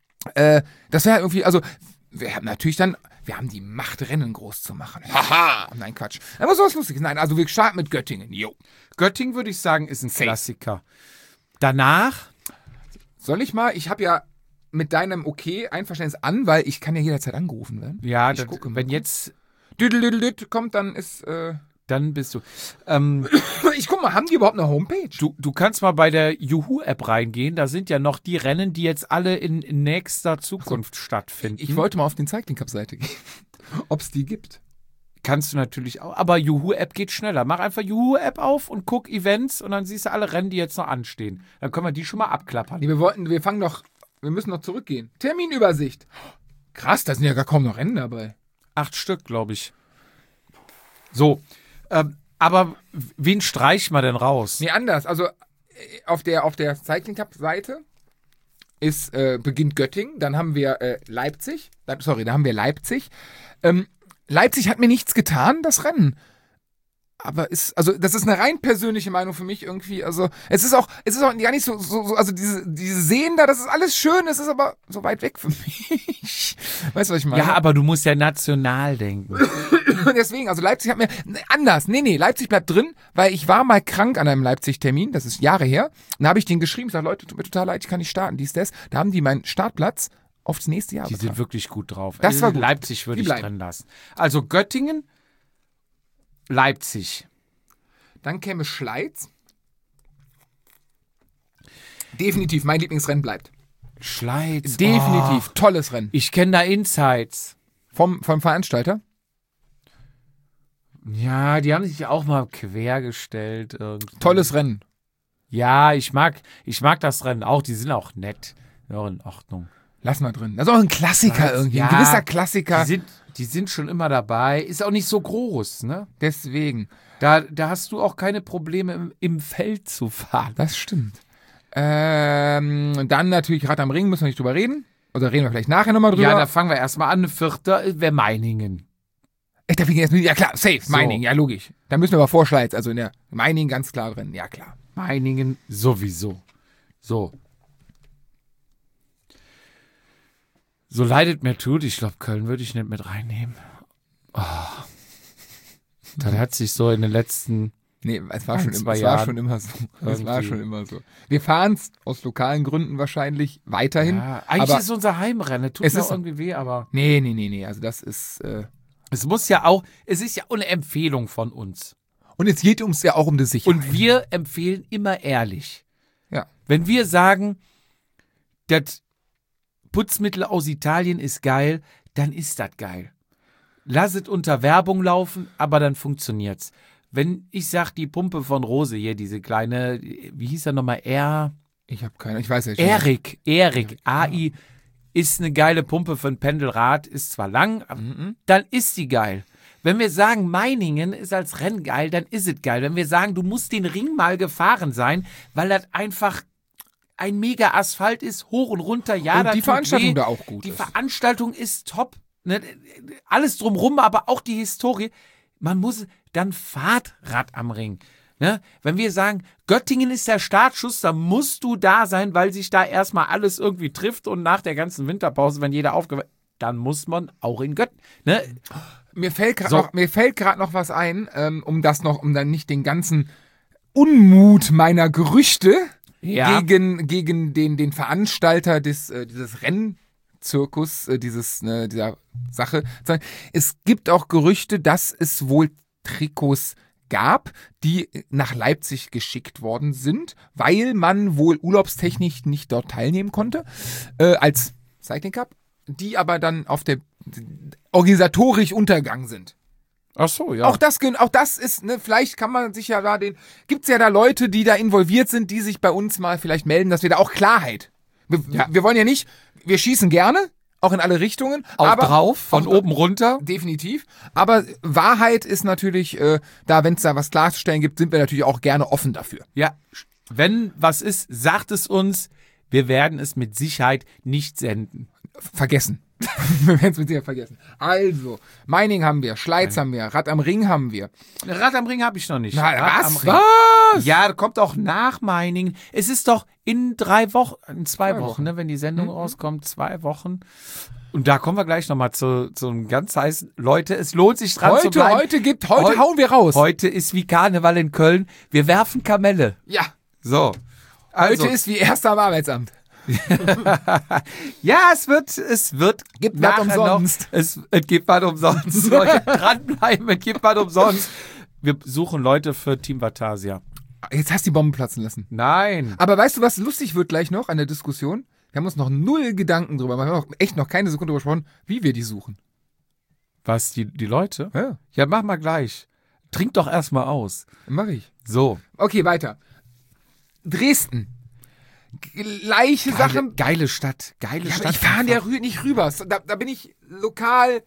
äh, das wäre halt irgendwie, also, wir haben natürlich dann, wir haben die Macht, Rennen groß zu machen. Haha. Nein, Quatsch. Aber sowas Lustiges. Nein, also wir starten mit Göttingen. Jo. Göttingen, würde ich sagen, ist ein Klassiker. Danach, Soll ich mal, ich habe ja mit deinem Okay Einverständnis an, weil ich kann ja jederzeit angerufen werden. ja, ich das, gucke mal. wenn jetzt, Düdelüdelüt kommt, dann ist, äh, dann bist du. Ähm, ich guck mal, haben die überhaupt eine Homepage? du, du kannst mal bei der Juhu-App reingehen. Da sind ja noch die Rennen, die jetzt alle in, in nächster Zukunft stattfinden. Ich wollte mal auf den Cycling Cup Seite gehen, ob es die gibt. Kannst du natürlich auch. Aber Juhu-App geht schneller. Mach einfach Juhu-App auf und guck Events und dann siehst du alle Rennen, die jetzt noch anstehen. Dann können wir die schon mal abklappern. Nee, wir wollten, wir fangen doch, wir müssen noch zurückgehen. Terminübersicht. Krass, da sind ja gar kaum noch Rennen dabei. Acht Stück, glaube ich. So. Ähm, aber wen streichen wir denn raus? Nee, anders. Also äh, auf der, auf der Cycling Cup Seite ist, äh, beginnt Göttingen, dann haben wir äh, Leipzig, dann, sorry, da haben wir Leipzig. Ähm, Leipzig hat mir nichts getan, das Rennen. Aber ist, also das ist eine rein persönliche Meinung für mich irgendwie. Also es ist auch, es ist auch gar nicht so, so, so also diese, diese Seen da, das ist alles schön, es ist aber so weit weg für mich. Weißt du, was ich meine? Ja, aber du musst ja national denken. Deswegen, also Leipzig hat mir, nee, anders, nee, nee, Leipzig bleibt drin, weil ich war mal krank an einem Leipzig-Termin, das ist Jahre her. Dann habe ich denen geschrieben, ich sage, Leute, tut mir total leid, ich kann nicht starten, dies, das. Da haben die meinen Startplatz aufs nächste Jahr Die sind betragen. wirklich gut drauf. Das Also war gut. Leipzig würde Die ich bleiben. drin lassen. Also Göttingen, Leipzig. Dann käme Schleiz. Definitiv, mein Lieblingsrennen bleibt. Schleiz. Definitiv, Oh, tolles Rennen. ich kenne da Insights. Vom, vom Veranstalter. Ja, die haben sich auch mal quergestellt. Irgendwie. Tolles Rennen. Ja, ich mag, ich mag das Rennen auch. Die sind auch nett. Ja, in Ordnung. Lass mal drin. Das ist auch ein Klassiker Was? irgendwie. Ja, ein gewisser Klassiker. Die sind, die sind schon immer dabei. Ist auch nicht so groß, ne? Deswegen. Da, da hast du auch keine Probleme im, im Feld zu fahren. Das stimmt. Ähm, dann natürlich Rad am Ring, müssen wir nicht drüber reden. Oder reden wir vielleicht nachher nochmal drüber. Ja, da fangen wir erstmal an. Vierter wäre Meiningen. Echt, da fing jetzt mit, ja klar, safe, So. Meiningen, ja logisch. Da müssen wir aber Vorschleiz, also in der Meiningen ganz klar drin, ja klar. Meiningen sowieso. So. So leidet mir tut, ich glaube, Köln würde ich nicht mit reinnehmen. Oh. Das hat sich so in den letzten... Nee, es war, Ein, schon, im, zwei es war Jahren schon immer so. Es war irgendwie. schon immer so. Wir fahren es aus lokalen Gründen wahrscheinlich weiterhin. Ja, eigentlich aber ist es unser Heimrennen. Tut es mir ist- auch irgendwie weh, aber... nee, nee, nee, nee. Also das ist. Äh, Es muss ja auch... Es ist ja auch eine Empfehlung von uns. und es geht uns ja auch um das Sicherheit. Und wir empfehlen immer ehrlich. Ja. Wenn wir sagen, das Putzmittel aus Italien ist geil, dann ist das geil. Lass es unter Werbung laufen, aber dann funktioniert's. Wenn ich sag, die Pumpe von Rose hier, diese kleine, wie hieß er nochmal, R... Ich habe keine, ich weiß ja schon. Erik, Erik, A I, ist eine geile Pumpe für ein Pendelrad, ist zwar lang, aber Mhm. dann ist die geil. Wenn wir sagen, Meiningen ist als Rennen geil, dann ist es geil. Wenn wir sagen, du musst den Ring mal gefahren sein, weil das einfach ein mega Asphalt ist, hoch und runter, ja, Und das die tut Veranstaltung weh. da auch gut Die ist. Veranstaltung ist top. Ne? Alles drumrum, aber auch die Historie. Man muss, dann Fahrrad am Ring. Ne? Wenn wir sagen, Göttingen ist der Startschuss, dann musst du da sein, weil sich da erstmal alles irgendwie trifft und nach der ganzen Winterpause, wenn jeder aufgewacht, dann muss man auch in Göttingen. Ne? Mir fällt gerade So. noch, mir fällt gerade noch was ein, ähm, um das noch, um dann nicht den ganzen Unmut meiner Gerüchte Ja. gegen, gegen den, den Veranstalter des, äh, dieses Rennzirkus, äh, dieses, ne, dieser Sache. zu sagen. Es gibt auch Gerüchte, dass es wohl Trikots gab, die nach Leipzig geschickt worden sind, weil man wohl urlaubstechnisch nicht dort teilnehmen konnte, äh, als Cycling Cup, die aber dann auf der organisatorisch untergegangen sind. Ach so, ja. Auch das, gen- auch das ist, ne, vielleicht kann man sich ja da den, gibt's ja da Leute, die da involviert sind, die sich bei uns mal vielleicht melden, dass wir da auch Klarheit. Wir, Ja. wir wollen ja nicht, wir schießen gerne, auch in alle Richtungen. auch aber drauf, von auch- oben runter. Definitiv. Aber Wahrheit ist natürlich, äh, da, wenn es da was klarzustellen gibt, sind wir natürlich auch gerne offen dafür. Ja, wenn was ist, sagt es uns. Wir werden es mit Sicherheit nicht senden. Vergessen. wir werden es mit Sicherheit vergessen. Also, Meining haben wir, Schleiz haben wir, Rad am Ring haben wir. Rad am Ring habe ich noch nicht. Na, Rad am was? Ring. Was? Ja, das kommt auch nach Meiningen. Es ist doch in drei Wochen, in zwei, Zwei Wochen, Wochen. ne, wenn die Sendung rauskommt, zwei Wochen. Und da kommen wir gleich nochmal zu, zu einem ganz heißen. Leute, es lohnt sich dran zu Heute, bleiben. heute gibt, heute Heu- hauen wir raus. Heute ist wie Karneval in Köln. Wir werfen Kamelle. Ja, So. Also, heute ist wie erster am Arbeitsamt. ja, es wird, es wird Gibt was nachher umsonst. Noch, es, es gibt was umsonst. Leute, dranbleiben, es gibt was umsonst. Wir suchen Leute für Team Vatasia. Jetzt hast du die Bombe platzen lassen. Nein. Aber weißt du, was lustig wird gleich noch an der Diskussion? Wir haben uns noch null Gedanken drüber, wir haben noch, echt noch keine Sekunde drüber gesprochen, wie wir die suchen. Was, die, die Leute? Ja, Ja, mach mal gleich. Trink doch erstmal aus. mach ich. So. Okay, weiter. Dresden. Gleiche Sache. Geile, geile Stadt. Geile Ja, aber Stadt. ich fahre ja einfach. rü nicht rüber. Da, da bin ich lokal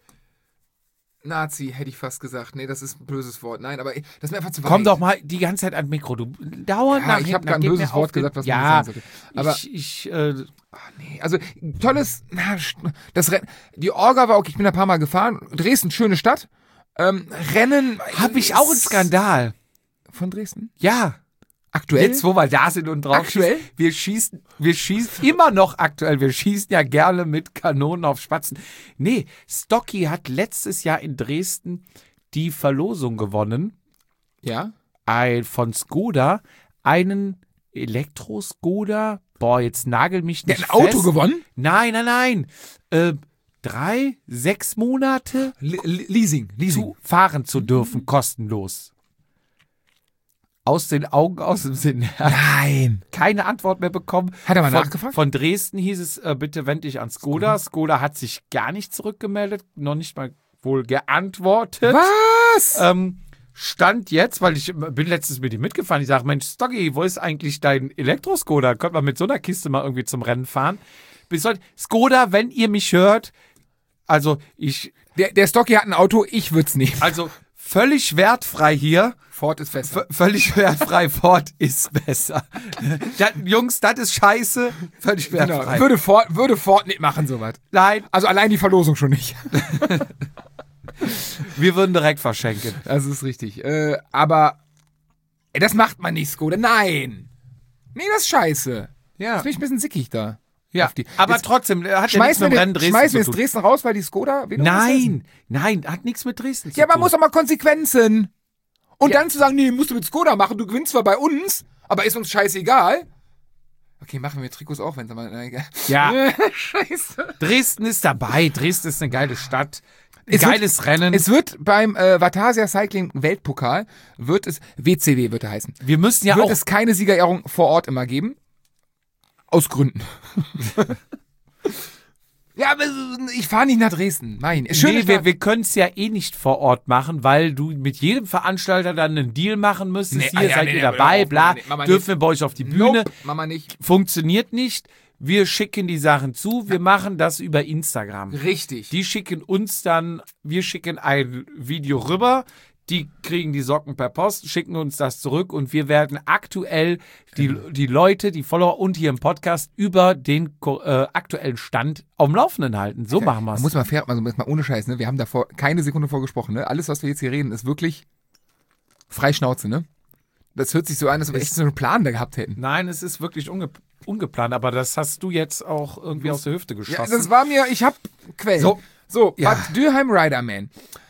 Nazi, hätte ich fast gesagt. Nee, das ist ein böses Wort. Nein, aber das ist mir einfach zu weit. Komm doch mal die ganze Zeit ans Mikro. Du dauernd Ja, nach ich hinten, habe gerade ein gib böses mir Wort auf den- gesagt, was ja, man nicht sagen sollte. Aber ich, ich äh, nee, also tolles, na, das Rennen, die Orga war okay, ich bin da ein paar Mal gefahren. Dresden, schöne Stadt. Ähm, Rennen. habe ich auch einen Skandal. Von Dresden? Ja. Aktuell? Jetzt, wo wir da sind und drauf Aktuell? schießen, wir schießen, wir schießen immer noch aktuell, wir schießen ja gerne mit Kanonen auf Spatzen. Nee, Stocky hat letztes Jahr in Dresden die Verlosung gewonnen, Ja. ein, von Skoda, einen Elektro-Skoda, boah, jetzt nagel mich Der nicht hat ein Auto fest. gewonnen? Nein, nein, nein, äh, drei, sechs Monate L L Leasing. Leasing. zu fahren zu dürfen, kostenlos. Aus den Augen, aus dem Sinn. Nein. Keine Antwort mehr bekommen. Hat er mal von, nachgefragt? Von Dresden hieß es, äh, bitte wende dich an Skoda. Skoda hat sich gar nicht zurückgemeldet, noch nicht mal wohl geantwortet. Was? Ähm, Stand jetzt, weil ich bin letztens mit ihm mitgefahren, ich sage, Mensch, Stoggy, wo ist eigentlich dein Elektro-Skoda? Könnte man mit so einer Kiste mal irgendwie zum Rennen fahren? Bis heute, Skoda, wenn ihr mich hört, also ich... Der, der Stocky hat ein Auto, ich würde es nehmen. Also völlig wertfrei hier. Ford ist besser. V- völlig wertfrei, Ford ist besser. Das, Jungs, das ist scheiße. Völlig wertfrei. Genau. Würde, Ford, würde Ford nicht machen, sowas. Nein, Also allein die Verlosung schon nicht. wir würden direkt verschenken. Das ist richtig. Äh, aber ey, das macht man nicht, Skoda. Nein. Nee, das ist scheiße. Ja, Jetzt bin ich ein bisschen sickig da. ja. Auf die- aber Jetzt trotzdem, hat ja nichts Schmeißen mit wir, dem Rennen den, Dresden schmeißen wir zu jetzt tun. Dresden raus, weil die Skoda wieder Nein, nein, hat nichts mit Dresden zu Ja, aber tun. muss doch mal Konsequenzen. Und Ja. dann zu sagen, nee, musst du mit Skoda machen, du gewinnst zwar bei uns, aber ist uns scheißegal. Okay, machen wir Trikots auch, wenn es aber... Na, egal. Ja. Scheiße. Dresden ist dabei. Dresden ist eine geile Stadt. Ein Es wird- geiles Rennen. Es wird beim äh, Vatasia Cycling Weltpokal, wird es, W C W wird er heißen, wir müssen ja wird auch... es keine Siegerehrung vor Ort immer geben. Aus Gründen. Ja, aber ich fahre nicht nach Dresden. Nein. Schöne nee, wir, Stadt. wir können es ja eh nicht vor Ort machen, weil du mit jedem Veranstalter dann einen Deal machen müsstest. Nee, Hier ah ja, seid nee, ihr nee, dabei, hör auf, bla. nee, Mama Dürfen nicht. wir bei euch auf die Bühne. Nope, Mama nicht. Funktioniert nicht. Wir schicken die Sachen zu. Wir machen das über Instagram. Richtig. Die schicken uns dann, wir schicken ein Video rüber. Die kriegen die Socken per Post, schicken uns das zurück und wir werden aktuell die, die Leute, die Follower und hier im Podcast über den äh, aktuellen Stand auf dem Laufenden halten. So machen wir Man es. muss mal fair, also mal ohne Scheiß, ne? Wir haben davor keine Sekunde vorgesprochen, ne? Alles, was wir jetzt hier reden, ist wirklich frei Schnauze, ne? Das hört sich so an, als ob wir echt so einen Plan da gehabt hätten. Nein, es ist wirklich unge ungeplant, aber das hast du jetzt auch irgendwie aus der Hüfte Ja, geschossen. das war mir, ich hab Quellen. So. so Ja. Bad Dürheim Riderman.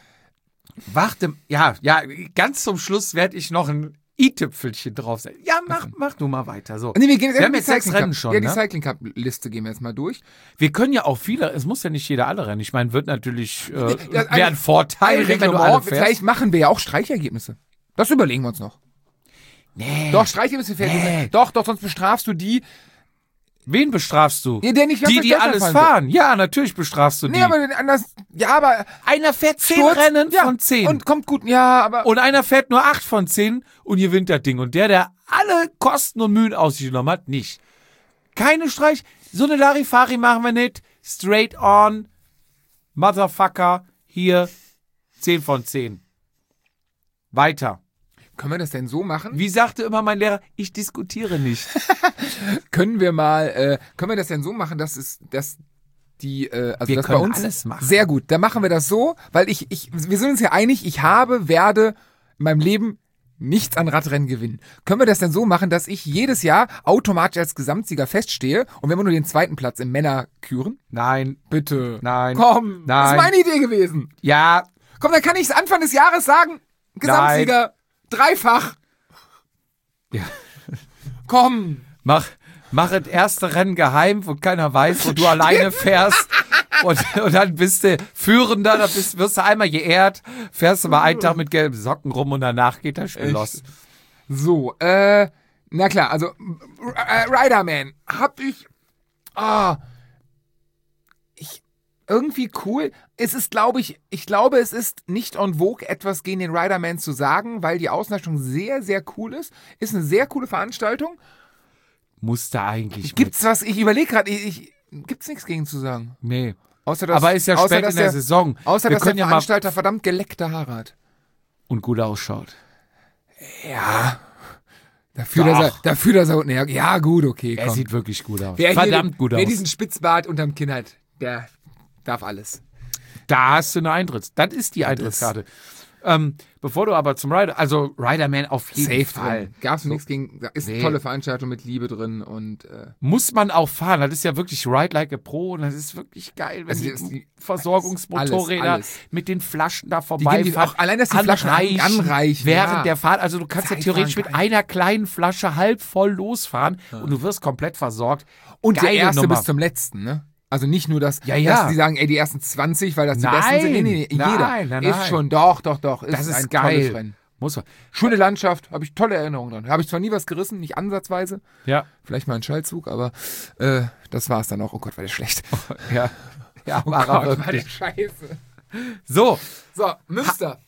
Warte, ja, ja, ganz zum Schluss werde ich noch ein i-Tüpfelchen draufsetzen. Ja, mach, mach du mal weiter. So. Nee, wir gehen jetzt Wir haben die jetzt sechs Cycling Rennen Cup- schon, Ja, die ne? Cycling Cup Liste gehen wir jetzt mal durch. Wir können ja auch viele, es muss ja nicht jeder alle rennen. Ich meine, wird natürlich, äh, Ja, wäre ein ein- Vorteil, Ein wenn du alle Reglement, fährst. vielleicht machen wir ja auch Streichergebnisse. Das überlegen wir uns noch. Nee. Doch, Streichergebnisse fährt Nee. Doch, doch, sonst bestrafst du die, Wen bestrafst du? Ja, der nicht die, ganz die durch alles Deutschland fahren. Ja, natürlich bestrafst du die. Nee, aber anders. Ja, aber. einer fährt zehn Sturz, Rennen ja, von zehn. Und kommt gut. Ja, aber. Und einer fährt nur acht von zehn und gewinnt das Ding. Und der, der alle Kosten und Mühen auf sich genommen hat, nicht. Keine Streich. So eine Larifari machen wir nicht. Straight on. Motherfucker. Hier. zehn von zehn. Weiter. Können wir das denn so machen? Wie sagte immer mein Lehrer, ich diskutiere nicht. Können wir mal, äh, können wir das denn so machen, dass es, dass die, äh, also Wir das bei können uns. alles machen. Sehr gut. Dann machen wir das so, weil ich, ich, wir sind uns ja einig, ich habe, werde in meinem Leben nichts an Radrennen gewinnen. Können wir das denn so machen, dass ich jedes Jahr automatisch als Gesamtsieger feststehe und wir immer nur den zweiten Platz im Männer küren? Nein. Bitte. Nein. Komm, das ist Nein. meine Idee gewesen. Ja. Komm, dann kann ich es Anfang des Jahres sagen. Gesamtsieger. Dreifach. Ja. Komm. Mach, mach das erste Rennen geheim, wo keiner weiß, wo du alleine fährst. Und, und dann bist du Führender, dann bist, wirst du einmal geehrt, fährst du mal einen Tag mit gelben Socken rum und danach geht das Spiel Echt? los. So, äh, na klar, also äh, Riderman hab ich, ah, ich, irgendwie cool. Es ist, glaube ich, ich glaube, es ist nicht en vogue, etwas gegen den Riderman zu sagen, weil die Außenleistung sehr, sehr cool ist. Ist eine sehr coole Veranstaltung. Muss da eigentlich Gibt's was, ich überlege gerade, ich, ich, gibt's nichts gegen zu sagen. mit. Nee. Außer, dass, Aber ist ja außer, spät dass in der der, Saison. Außer, Wir dass der können ja mal Veranstalter verdammt geleckte Haare hat. und gut ausschaut. Ja. Dafür, dass er, Doch. dafür, dass er, ja, ja, gut, okay, Er komm. sieht wirklich gut aus. Wer hier Verdammt den, gut wer aus. diesen Spitzbart unterm Kinn hat, der darf alles. Da hast du eine Eintritts. Das ist die Eintrittskarte. Ähm, bevor du aber zum Rider, also Riderman auf jeden Fall. Gab's nichts gegen, ist Nee. eine tolle Veranstaltung mit Liebe drin und äh, Muss man auch fahren. Das ist ja wirklich Ride Like a Pro und das ist wirklich geil, wenn Also die, das ist die- Versorgungsmotorräder alles, alles. mit den Flaschen da die geben die vorbeifahren. auch, allein, dass die Flaschen anreichen, anreichen. während ja. der Fahrt. Also du kannst ja Zeitfahren theoretisch mit geil. einer kleinen Flasche halb voll losfahren und du wirst komplett versorgt. Und der Geile erste Nummer. bis zum letzten, ne? Also nicht nur das, Ja, ja. dass die sagen, ey, die ersten zwanzig, weil das die Nein, besten sind. Nee, nee, nee, jeder. nein, nein, ist nein. schon, doch, doch, doch. Ist Das ist ein geil. tolles Rennen. Muss man. Schöne Landschaft, habe ich tolle Erinnerungen dran. Habe ich zwar nie was gerissen, nicht ansatzweise. Ja. Vielleicht mal ein Schallzug, aber äh, das war's dann auch. Oh Gott, war der schlecht. Ja. Ja, Oh war er Gott, war der wirklich. scheiße. So, So, Münster.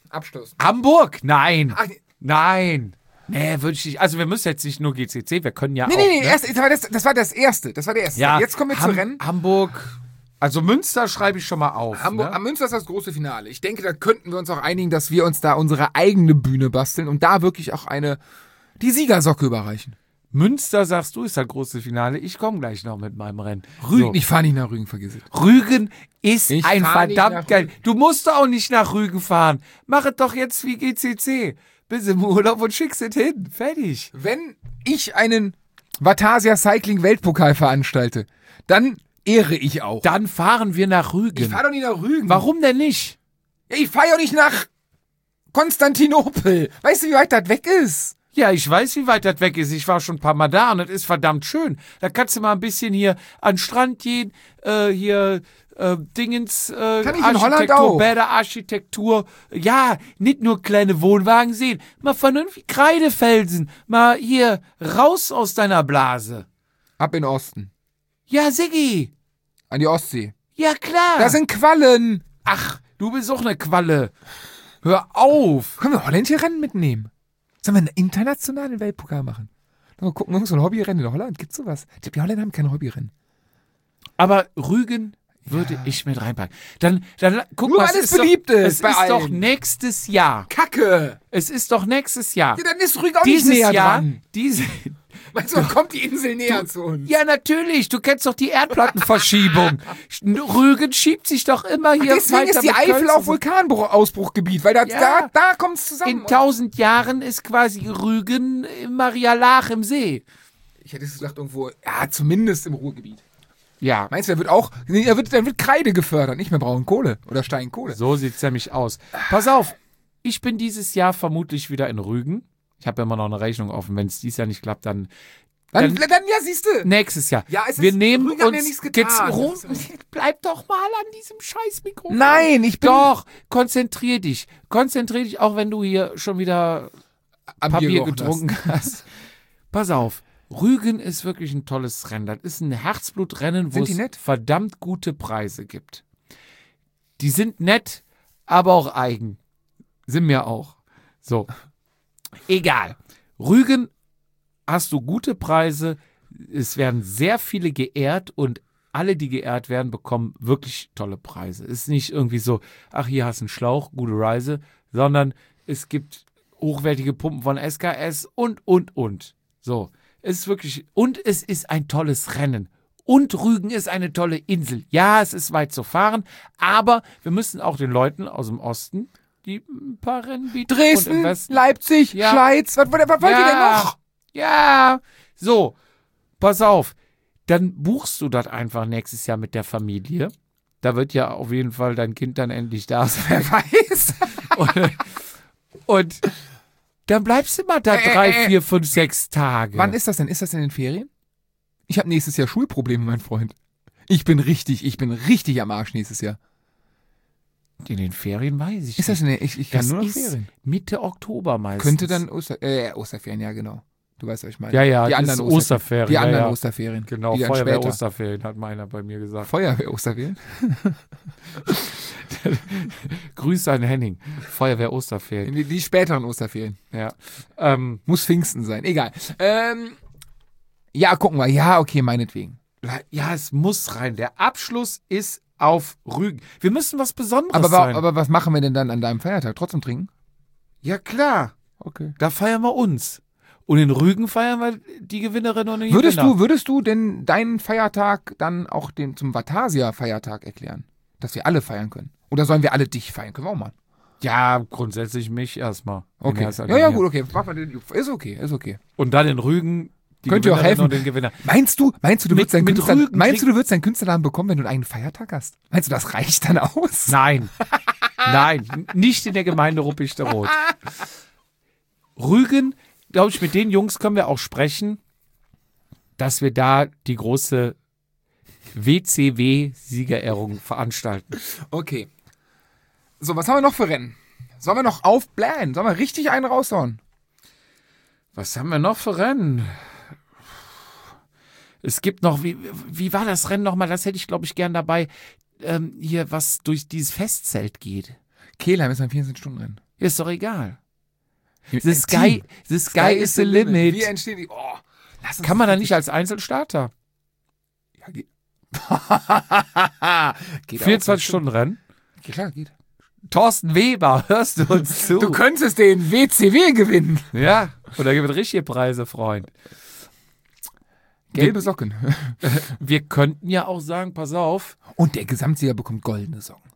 Abschluss. Hamburg? Nein. Ach, nee. Nein. Nee, würde ich nicht. Also wir müssen jetzt nicht nur G C C, wir können ja Nee, auch... nee, nee, ne? erst, das, war das, das war das Erste. Das war der Erste. Ja, Jetzt kommen wir Ham- zu Rennen. Hamburg, also Münster schreibe ich schon mal auf. Hamburg, ne? Am Münster ist das große Finale. Ich denke, da könnten wir uns auch einigen, dass wir uns da unsere eigene Bühne basteln und da wirklich auch eine, die Siegersocke überreichen. Münster, sagst du, ist das große Finale. Ich komme gleich noch mit meinem Rennen. Rügen, So. ich fahre nicht nach Rügen, vergiss es. Rügen ist Ich ein fahr nicht nach verdammt geil. Rügen. Du musst doch auch nicht nach Rügen fahren. Mach es doch jetzt wie G C C. Bist im Urlaub und schickst es hin. Fertig. Wenn ich einen Vatasia Cycling Weltpokal veranstalte, dann ehre ich auch. Dann fahren wir nach Rügen. Ich fahre doch nicht nach Rügen. Warum denn nicht? Ja, ich fahre ja nicht nach Konstantinopel. Weißt du, wie weit das weg ist? Ja, ich weiß, wie weit das weg ist. Ich war schon ein paar Mal da und das ist verdammt schön. Da kannst du mal ein bisschen hier an den Strand gehen, äh, hier äh, Dingens, äh, Kann ich in Holland Architektur, auch. Bäderarchitektur. Ja, nicht nur kleine Wohnwagen sehen, mal vernünftig Kreidefelsen, mal hier raus aus deiner Blase. Ab in den Osten. Ja, Siggi. An die Ostsee. Ja, klar. Da sind Quallen. Ach, du bist auch eine Qualle. Hör auf. Können wir holländische Rennen mitnehmen? Sollen wir einen internationalen Weltpokal machen? Mal gucken, irgend so ein Hobbyrennen in Holland. Gibt's sowas? Ich glaube, die Holländer haben kein Hobbyrennen. Aber Rügen würde ich mit reinpacken. Dann, dann guck Nur mal, weil es es ist beliebt doch, ist es bei ist doch allen. nächstes Jahr. Kacke! Es ist doch nächstes Jahr. Ja, dann ist Rügen auch Dieses nicht näher Jahr, dran. diese, Meinst du, dann kommt die Insel näher zu uns? ja natürlich, du kennst doch die Erdplattenverschiebung. Rügen schiebt sich doch immer hier Deswegen weiter ist die mit Eifel Köln auch zusammen. Vulkanausbruchgebiet, weil da, Ja. da, da kommt es zusammen. In tausend Jahren ist quasi Rügen im Maria Laach im See. Ich hätte es gesagt, irgendwo, ja, zumindest im Ruhrgebiet. Ja, Meinst du, da wird auch, nee, da wird, da wird Kreide gefördert, nicht mehr Braunkohle oder Steinkohle. so sieht's nämlich aus. Pass auf, ich bin dieses Jahr vermutlich wieder in Rügen. Ich habe ja immer noch eine Rechnung offen. Wenn es dieses Jahr nicht klappt, dann Dann, dann- dann, ja, siehst du. nächstes Jahr. Ja, es Wir ist- nehmen Rügen hat mir uns nichts getan. jetzt rum. Das ist Bleib doch mal an diesem scheiß Mikrofon. Nein, ich bin Doch, konzentrier dich. Konzentrier dich, auch wenn du hier schon wieder am Papier Bier gerochen getrunken hast. Pass auf, Rügen ist wirklich ein tolles Rennen. Das ist ein Herzblutrennen, wo Sind die es nett? verdammt gute Preise gibt. Die sind nett, aber auch eigen. Sind mir auch. So. Egal. Rügen hast du gute Preise. Es werden sehr viele geehrt und alle, die geehrt werden, bekommen wirklich tolle Preise. Es ist nicht irgendwie so, ach, hier hast du einen Schlauch, gute Reise, sondern es gibt hochwertige Pumpen von S K S und, und, und. So. Es ist wirklich, und es ist ein tolles Rennen. Und Rügen ist eine tolle Insel. Ja, es ist weit zu fahren, aber wir müssen auch den Leuten aus dem Osten die ein paar Rennen bieten. Und im Dresden, Westen. Leipzig, Ja. Schleiz, was, was, was wollt ihr denn noch? Ja, so, pass auf. Dann buchst du das einfach nächstes Jahr mit der Familie. Da wird ja auf jeden Fall dein Kind dann endlich da sein. Wer weiß. Und, und dann bleibst du mal da Äh, drei, äh, vier, fünf, sechs Tage. Wann ist das denn? Ist das in den Ferien? Ich habe nächstes Jahr Schulprobleme, mein Freund. Ich bin richtig, ich bin richtig am Arsch nächstes Jahr. In den Ferien weiß ich Ist das nicht. in den, ich, ich kann Das nur noch ist Ferien. Mitte Oktober meistens. Könnte dann Oster, äh, Osterferien, ja genau. Du weißt, was ich meine. Ja, ja, die das anderen ist Osterferien. Die ja, anderen ja. Osterferien. Genau, die dann Feuerwehr später. Osterferien, hat meiner bei mir gesagt. Feuerwehr Osterferien? Grüße an Henning. Feuerwehr Osterferien. Die, die späteren Osterferien. Ja. Ähm, Muss Pfingsten sein. Egal. Ähm, ja, gucken wir. Ja, okay, meinetwegen. ja, es muss rein. Der Abschluss ist auf Rügen. Wir müssen was Besonderes Aber, wa- sein. aber was machen wir denn dann an deinem Feiertag? Trotzdem trinken? ja, klar. Okay. Da feiern wir uns. Und in Rügen feiern wir die Gewinnerin und den Würdest Gewinner. du, würdest du denn deinen Feiertag dann auch den, zum Vatasia-Feiertag erklären? Dass wir alle feiern können? Oder sollen wir alle dich feiern? Können wir auch mal. Ja, grundsätzlich mich erstmal. Okay. Mehr als an Ja, ja, mir. gut, okay. Mach mal den, ist okay, ist okay. Und dann in Rügen die Könnt ihr auch Gewinnerin helfen? und den Gewinner. Meinst du, meinst du, du Mit- würdest deinen mit Künstler, Rügen meinst du, krieg- du würdest deinen Künstlernamen bekommen, wenn du einen Feiertag hast? Meinst du, das reicht dann aus? Nein. Nein, n- nicht in der Gemeinde Ruppichteroth. Rügen, glaube ich, mit den Jungs können wir auch sprechen, dass wir da die große W C W-Siegerehrung veranstalten. Okay. So, was haben wir noch für Rennen? Sollen wir noch aufblähen? Sollen wir richtig einen raushauen? Was haben wir noch für Rennen? Es gibt noch, wie, wie war das Rennen nochmal? Das hätte ich, glaube ich, gern dabei. Ähm, hier, was durch dieses Festzelt geht. Kelheim ist ein vierundzwanzig Stunden Rennen. Ist doch egal. Im The sky, the sky is the limit. Wie entstehen die? Oh, lass uns Kann man das da nicht als Einzelstarter? Ja, geht. geht vierundzwanzig auch, Stunden Rennen? Ja, klar, geht. Thorsten Weber, hörst du uns zu? Du könntest den W C W gewinnen. Ja, oder gibt es richtige Preise, Freund. Gelbe Socken. Wir könnten ja auch sagen, pass auf. Und der Gesamtsieger bekommt goldene Socken.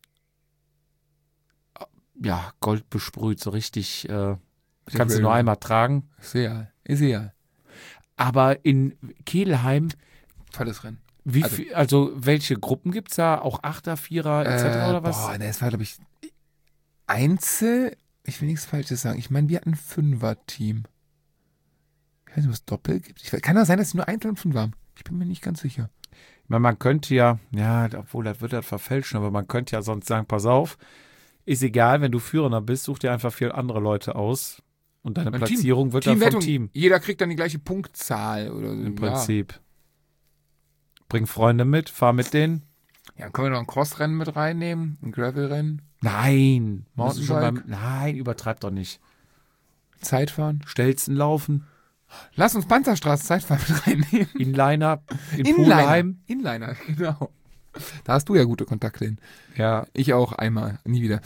Ja, Gold besprüht, so richtig. Äh, kannst du nur einmal tragen. Ist egal. Ist egal. Aber in Kelheim, Tolles Rennen. wie Also- viel, also welche Gruppen gibt es da? Auch Achter, Vierer, et cetera Äh, oder was? Boah, das war, glaube ich, Einzel. Ich will nichts Falsches sagen. Ich meine, wir hatten ein Fünfer-Team. Ich weiß nicht, ob es Doppel gibt. Ich weiß, kann doch sein, dass es nur Einzel und Fünfer haben. Ich bin mir nicht ganz sicher. Ich meine, man könnte ja, ja, obwohl das wird das verfälschen, aber man könnte ja sonst sagen, pass auf, ist egal, wenn du Führender bist, such dir einfach vier andere Leute aus und deine Beim Platzierung wird dann vom Teamwertung. Team. Jeder kriegt dann die gleiche Punktzahl. Oder so. Im Prinzip. Bring Freunde mit, fahr mit denen. Ja, dann können wir noch ein Crossrennen mit reinnehmen, ein Gravelrennen, Nein, musst du schon Mountainbike. beim, nein, übertreib doch nicht. Zeitfahren. Stelzen laufen, Lass uns Panzerstraße Zeitfahren mit reinnehmen. Inliner, in Inliner. Pulheim. Inliner, genau. Da hast du ja gute Kontakte hin. Ja, Ich auch einmal, nie wieder.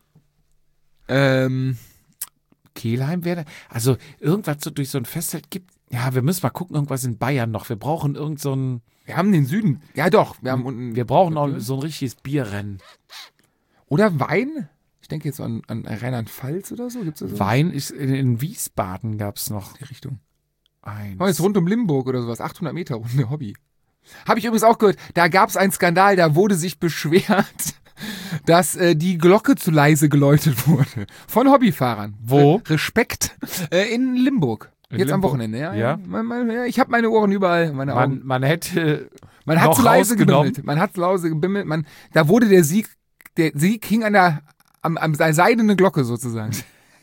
Ähm, Kelheim wäre, also irgendwas so durch so ein Festzelt gibt. Ja, wir müssen mal gucken, irgendwas in Bayern noch. Wir brauchen irgend so ein, wir haben den Süden. Ja, doch. Wir haben unten. wir brauchen auch so ein richtiges Bierrennen. Oder Wein? Ich denke jetzt an, an Rheinland-Pfalz oder so. Gibt's da so Wein ist in, in Wiesbaden gab es noch die Richtung? eins. Oh, jetzt rund um Limburg oder sowas. achthundert Meter Runde Hobby. Habe ich übrigens auch gehört. Da gab es einen Skandal. Da wurde sich beschwert, dass äh, die Glocke zu leise geläutet wurde. Von Hobbyfahrern. Wo? Re Respekt. Äh, in Limburg. In Jetzt am Limburg? Wochenende. Ja, Ja? Man, man, ja ich habe meine Ohren überall. Meine Augen. Man, man hätte Man hat noch zu leise rausgenommen. gebimmelt. Man hat zu leise gebimmelt. Man, da wurde der Sieg, der Sieg hing an der, am, am der seidenen Glocke sozusagen.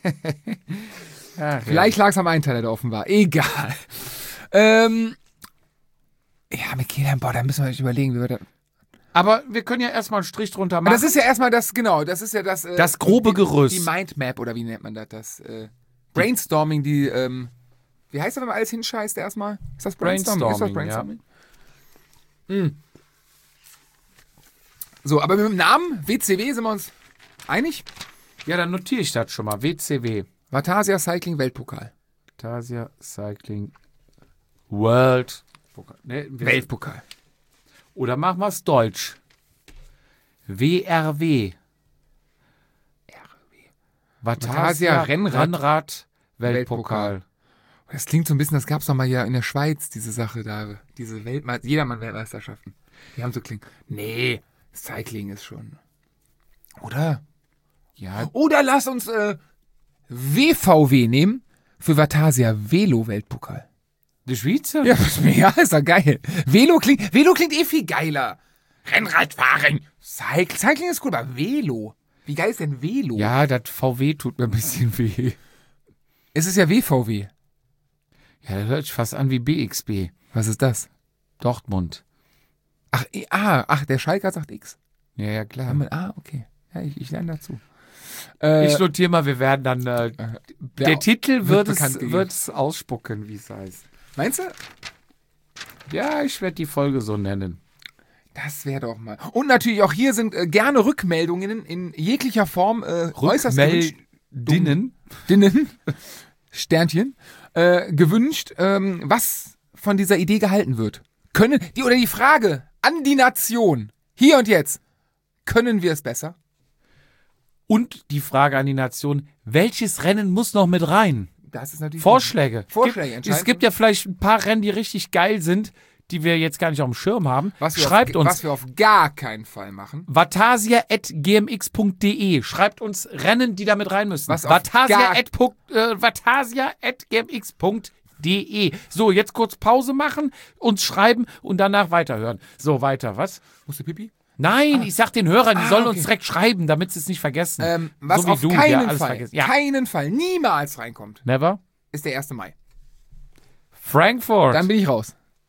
ja, Vielleicht lag es am Einteiler, der offen war. Egal. ähm, ja, mit Kelheim, boah, da müssen wir echt überlegen, wie wir das. Aber wir können ja erstmal einen Strich drunter Aber machen. das ist ja erstmal das, genau, das ist ja das. Äh, Das grobe die, Gerüst. Die Mindmap, oder wie nennt man das? Das äh, Brainstorming, die, ähm, wie heißt das, wenn man alles hinscheißt erstmal? Ist das Brainstorming? Ist das Brainstorming, Brainstorming? Mm. So, aber mit dem Namen W C W sind wir uns einig? ja, dann notiere ich das schon mal. W C W. Vatasia Cycling Weltpokal. Tasia Cycling World. Nee, wir- Weltpokal. Oder machen wir es deutsch. W R W. Vatasia Rennrad- Rennrad Weltpokal. Weltpokal. Das klingt so ein bisschen, das gab es doch mal ja in der Schweiz, diese Sache da, diese Weltme Jedermann-Weltmeisterschaften. Die haben so klingen. Nee, Cycling ist schon. Oder? Ja, Oder lass uns äh, W V W nehmen für Vatasia Velo Weltpokal. die Schweizer? Ja, ja, ist doch geil. Velo klingt, Velo klingt eh viel geiler. Rennradfahren. Cycling, Cycling ist cool, aber Velo. Wie geil ist denn Velo? Ja, das V W tut mir ein bisschen weh. Es ist ja W V W. Ja, das hört sich fast an wie B X B. Was ist das? Dortmund. Ach, eh, ah, ach, der Schalker sagt X. Ja, ja, klar. Ja, man- Ah, okay. Ja, ich, ich lerne dazu. Äh, Ich notiere mal, wir werden dann. Äh, der der Titel wird, es, bekannt gegeben. wird es ausspucken, wie es heißt. Meinst du? Ja, ich werde die Folge so nennen. Das wäre doch mal. Und natürlich auch hier sind äh, gerne Rückmeldungen in jeglicher Form äh, äußerst gewünscht. Rückmeldinnen. Dinnen, Sternchen, äh, gewünscht, ähm, was von dieser Idee gehalten wird. Können, die oder die Frage an die Nation, hier und jetzt, können wir es besser? Und die Frage an die Nation: Welches Rennen muss noch mit rein? Das ist natürlich. Vorschläge. Vorschläge, Gibt, entscheidend. es gibt ja vielleicht ein paar Rennen, die richtig geil sind, die wir jetzt gar nicht auf dem Schirm haben. was wir Schreibt auf, uns. Was wir auf gar keinen Fall machen. vatasia at g m x punkt d e. Schreibt uns Rennen, die da mit rein müssen. Was auf Vatasia gar- at, pu- äh, vatasia at g m x punkt d e. So, jetzt kurz Pause machen, uns schreiben und danach weiterhören. So, weiter, was? Musst du Pipi? Nein, ich sag den Hörern, die Ah, sollen okay. uns direkt schreiben, damit sie es nicht vergessen. Ähm, was so wie auf du, der keinen alles Fall, vergisst. Ja. keinen Fall, niemals reinkommt, Never? ist der erste Mai. Frankfurt. Dann bin ich raus.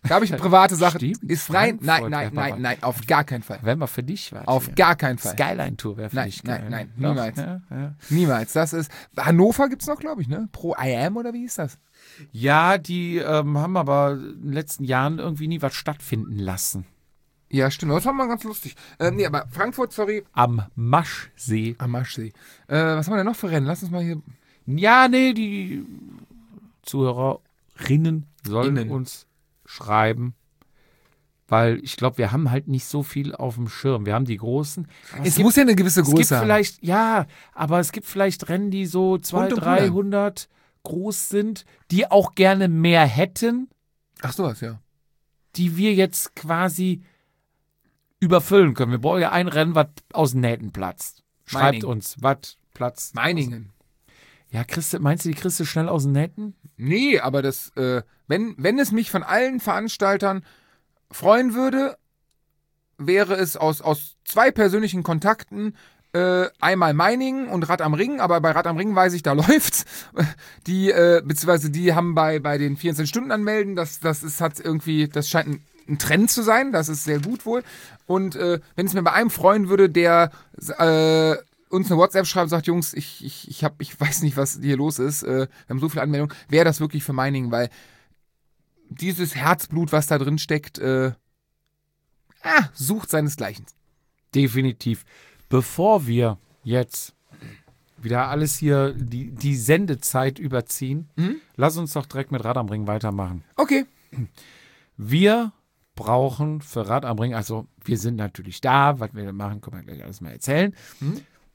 Da habe ich eine private Sache. Stimmt, Ist, nein, nein, Frankfurt nein, wäre nein, nein, auf gar keinen Fall. Wenn man für dich was. Auf hier. gar keinen Fall. Skyline-Tour wäre für Nein, dich nein, geil. nein, Doch, niemals. Ja, ja. Niemals. Das ist. Hannover gibt's noch, glaube ich, ne? Pro I Am oder wie ist das? ja, die ähm, haben aber in den letzten Jahren irgendwie nie was stattfinden lassen. Ja, stimmt. Das war mal ganz lustig. Äh, nee, aber Frankfurt, sorry. Am Maschsee. Am Maschsee. Äh, was haben wir denn noch für Rennen? Lass uns mal hier. Ja, nee, die Zuhörerinnen sollen Innen. uns schreiben. Weil ich glaube, wir haben halt nicht so viel auf dem Schirm. Wir haben die großen. Es, muss ja eine gewisse Es gibt Größe haben. vielleicht, ja, aber es gibt vielleicht Rennen, die so zweihundert, Rund um Polen. dreihundert groß sind, die auch gerne mehr hätten, Ach sowas, ja. die wir jetzt quasi überfüllen können. Wir brauchen ja ein Rennen, was aus den Nähten platzt. Schreibt Meiningen. uns, was platzt. Meiningen. Ja, kriegst du, meinst du, die kriegst du schnell aus den Nähten? Nee, aber das, äh, wenn, wenn es mich von allen Veranstaltern freuen würde, wäre es aus, aus zwei persönlichen Kontakten äh, einmal Meiningen und Rad am Ring, aber bei Rad am Ring weiß ich, da läuft's. Die, äh, beziehungsweise die haben bei, bei den vierundzwanzig Stunden anmelden, das, das ist, hat irgendwie, das scheint ein, ein Trend zu sein, das ist sehr gut wohl. Und äh, wenn es mir bei einem freuen würde, der äh, uns eine WhatsApp schreibt und sagt, Jungs, ich, ich, ich, hab, ich weiß nicht, was hier los ist, äh, wir haben so viele Anmeldungen, wäre das wirklich für Meiningen, weil dieses Herzblut, was da drin steckt, äh, ah, sucht seinesgleichen. Definitiv. Bevor wir jetzt wieder alles hier, die, die Sendezeit überziehen, Mhm. lass uns doch direkt mit Rad am Ring weitermachen. Okay. Wir brauchen für Rad am Ring, also wir sind natürlich da, was wir da machen, können wir gleich alles mal erzählen. Mhm.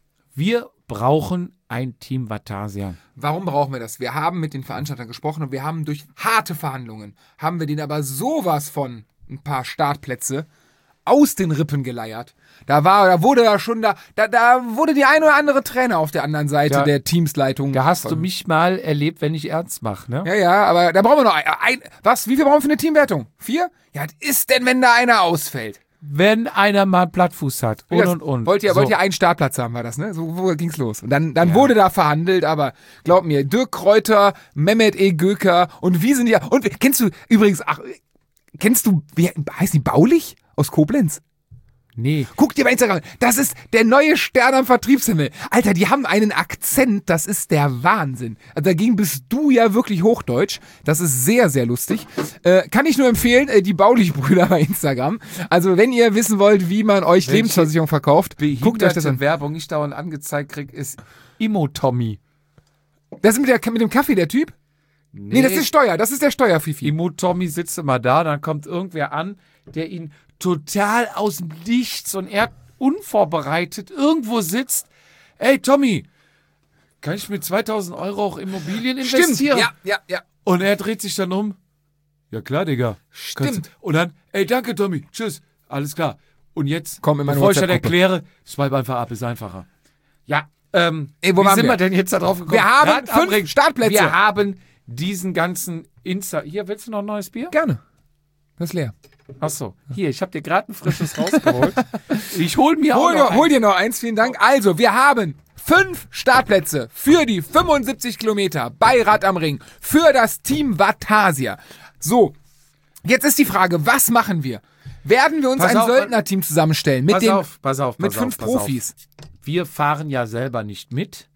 Wir brauchen ein Team Vatasia. Warum brauchen wir das? Wir haben mit den Veranstaltern gesprochen und wir haben durch harte Verhandlungen, haben wir denen aber sowas von ein paar Startplätze aus den Rippen geleiert. Da war, da wurde ja schon da, da, da wurde die ein oder andere Träne auf der anderen Seite Da- der Teamsleitung. Da hast du mich mal erlebt, wenn ich ernst mache, ne? Ja, ja, aber da brauchen wir noch ein, ein. Was? Wie viel brauchen wir für eine Teamwertung? Vier? Ja, was ist denn, wenn da einer ausfällt? Wenn einer mal einen Plattfuß hat und Das und und. Wollt ihr, So. wollt ihr einen Startplatz haben, war das, ne? So wo ging's los. Und dann, dann wurde da verhandelt, aber glaub mir, Dirk Kräuter, Mehmet E. Göker und wie sind die. Und kennst du übrigens, ach, kennst du, wie heißt die Baulich aus Koblenz? Nee. Guck dir bei Instagram, das ist der neue Stern am Vertriebshimmel. Alter, die haben einen Akzent, das ist der Wahnsinn. Also dagegen bist du ja wirklich Hochdeutsch. Das ist sehr, sehr lustig. Äh, kann ich nur empfehlen, äh, die Baulich-Brüder bei Instagram. Also wenn ihr wissen wollt, wie man euch Welche Lebensversicherung verkauft, guckt euch das an. Werbung ich dauernd angezeigt krieg, ist Immo-Tommy. Das ist mit, der, mit dem Kaffee, der Typ? Nee, das ist Steuer, das ist der Steuerfifi. Immo-Tommy sitzt immer da, dann kommt irgendwer an, der ihn total aus dem Nichts und er unvorbereitet irgendwo sitzt. Ey, Tommy, kann ich mit zweitausend Euro auch Immobilien investieren? Stimmt, ja, ja, ja. Und er dreht sich dann um. Ja klar, Digga. Stimmt. Kannst du- Und dann, ey, danke, Tommy. Tschüss. Alles klar. Und jetzt, Komm in meine bevor ich das WhatsApp-Gruppe. erkläre, swipe einfach ab, ist einfacher. Ja, ähm, Ey, wo wie waren sind wir? wir denn jetzt da drauf gekommen? Wir haben Rad am fünf Ring. Startplätze. Wir haben diesen ganzen Insta... Hier, willst du noch ein neues Bier? Gerne. Das ist leer. Achso, hier, ich habe dir gerade ein frisches rausgeholt. Ich hol mir Hol, auch noch dir- hol dir noch eins, vielen Dank. Also, wir haben fünf Startplätze für die fünfundsiebzig Kilometer bei Rad am Ring für das Team Vatasia. So, jetzt ist die Frage, was machen wir? Werden wir uns Pass ein auf, Söldnerteam zusammenstellen mit Pass den auf, pass auf, mit pass fünf auf, pass auf. Profis? Wir fahren ja selber nicht mit,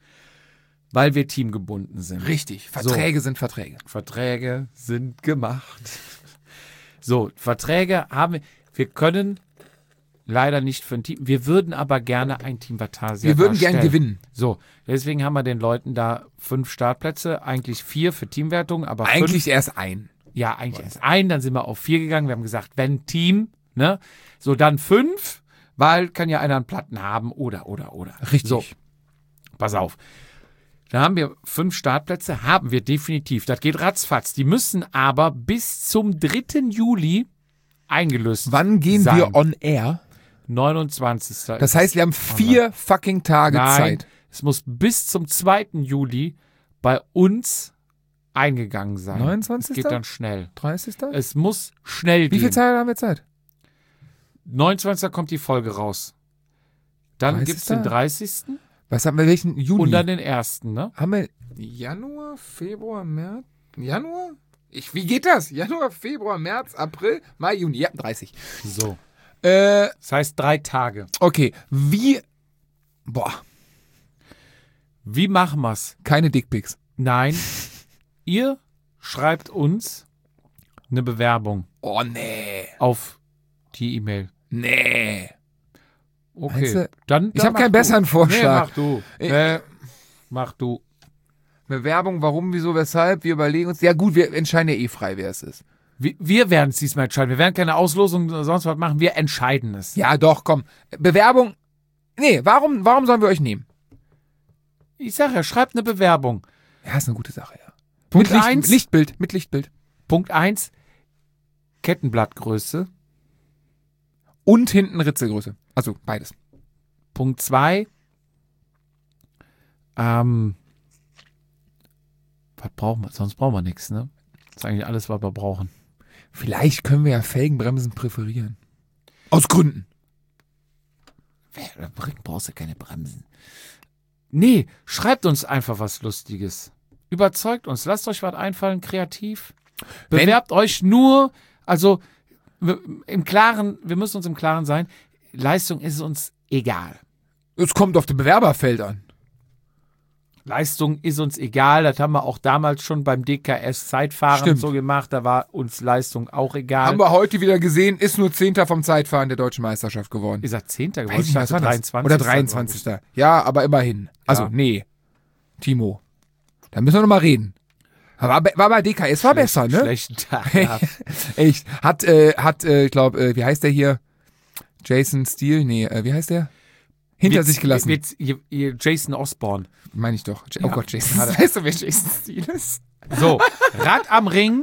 weil wir teamgebunden sind. Richtig, Verträge sind Verträge. Verträge sind gemacht. So, Verträge haben wir. Wir können leider nicht für ein Team. Wir würden aber gerne ein Team Vatasia Wir würden darstellen. gern gewinnen. So, deswegen haben wir den Leuten da fünf Startplätze, eigentlich vier für Teamwertung, aber Eigentlich fünf. erst ein. Ja, eigentlich erst ein, dann sind wir auf vier gegangen. Wir haben gesagt, wenn Team, ne? So, dann fünf, weil kann ja einer einen Platten haben oder, oder, oder. Richtig. So, pass auf. Da haben wir fünf Startplätze, haben wir definitiv. Das geht ratzfatz. Die müssen aber bis zum dritten Juli eingelöst Wann gehen sein. wir on air? neunundzwanzigsten Das heißt, wir haben vier fucking Tage Nein, Zeit. es muss bis zum zweiten Juli bei uns eingegangen sein. neunundzwanzigsten Es geht dann schnell. dreißigsten Es muss schnell Wie gehen. viel Zeit haben wir Zeit? neunundzwanzigsten kommt die Folge raus. Dann dreißigsten gibt es den dreißigsten Was haben wir, welchen Juni? und dann den ersten, ne? haben wir Januar, Februar, März, Januar? Ich, wie geht das? Januar, Februar, März, April, Mai, Juni. Ja, dreißig. So. Äh, Das heißt drei Tage. okay. Wie. Boah, Wie machen wir's? keine Dickpics. Nein, ihr schreibt uns eine Bewerbung Oh, nee. auf die E-Mail. Nee. Okay, Meinst du? dann, Ich dann hab mach keinen du. besseren Vorschlag. Nee, mach du. Ich- Nee, mach du. Bewerbung, warum, wieso, weshalb? Wir überlegen uns. Ja, gut, wir entscheiden ja eh frei, wer es ist. Wir, wir werden es diesmal entscheiden. Wir werden keine Auslosung oder sonst was machen. Wir entscheiden es. Ja, doch, komm. Bewerbung. Nee, warum, warum sollen wir euch nehmen? Ich sag ja, schreibt eine Bewerbung. Ja, ist eine gute Sache, ja. Punkt Mit eins. Lichtbild, mit Lichtbild. Punkt eins, Kettenblattgröße. Und hinten Ritzelgröße. Also beides. Punkt zwei, ähm, was brauchen wir? Sonst brauchen wir nichts, ne? Das ist eigentlich alles, was wir brauchen. Vielleicht können wir ja Felgenbremsen präferieren. Aus Gründen. Da brauchst du keine Bremsen. Nee, schreibt uns einfach was Lustiges. Überzeugt uns, lasst euch was einfallen, kreativ. Wenn- Bewerbt euch nur, also w- im Klaren, wir müssen uns im Klaren sein, Leistung ist uns egal. Es kommt auf das Bewerberfeld an. Leistung ist uns egal, das haben wir auch damals schon beim D K S-Zeitfahren Stimmt. so gemacht, da war uns Leistung auch egal. Haben wir heute wieder gesehen, ist nur Zehnter vom Zeitfahren der Deutschen Meisterschaft geworden. Ist er Zehnter geworden? Weiß ich nicht, was war das? dreiundzwanzig. Oder dreiundzwanzigster Ja, aber immerhin. Also, Ja. nee. Timo. Da müssen wir noch mal reden. War, bei- war bei D K S, war besser, ne? Schlechten Tag gehabt. Echt. Hat, äh, hat, äh, ich glaube, äh, wie heißt der hier? Jason Steele? Nee, äh, wie heißt der? Hinter Wird- sich gelassen. wird- wird- wird Jason Osborne. Meine ich doch. Ja. Oh Ja. Gott, Jason. Hat er. Weißt du, wer Jason Steele ist? So, Rad am Ring.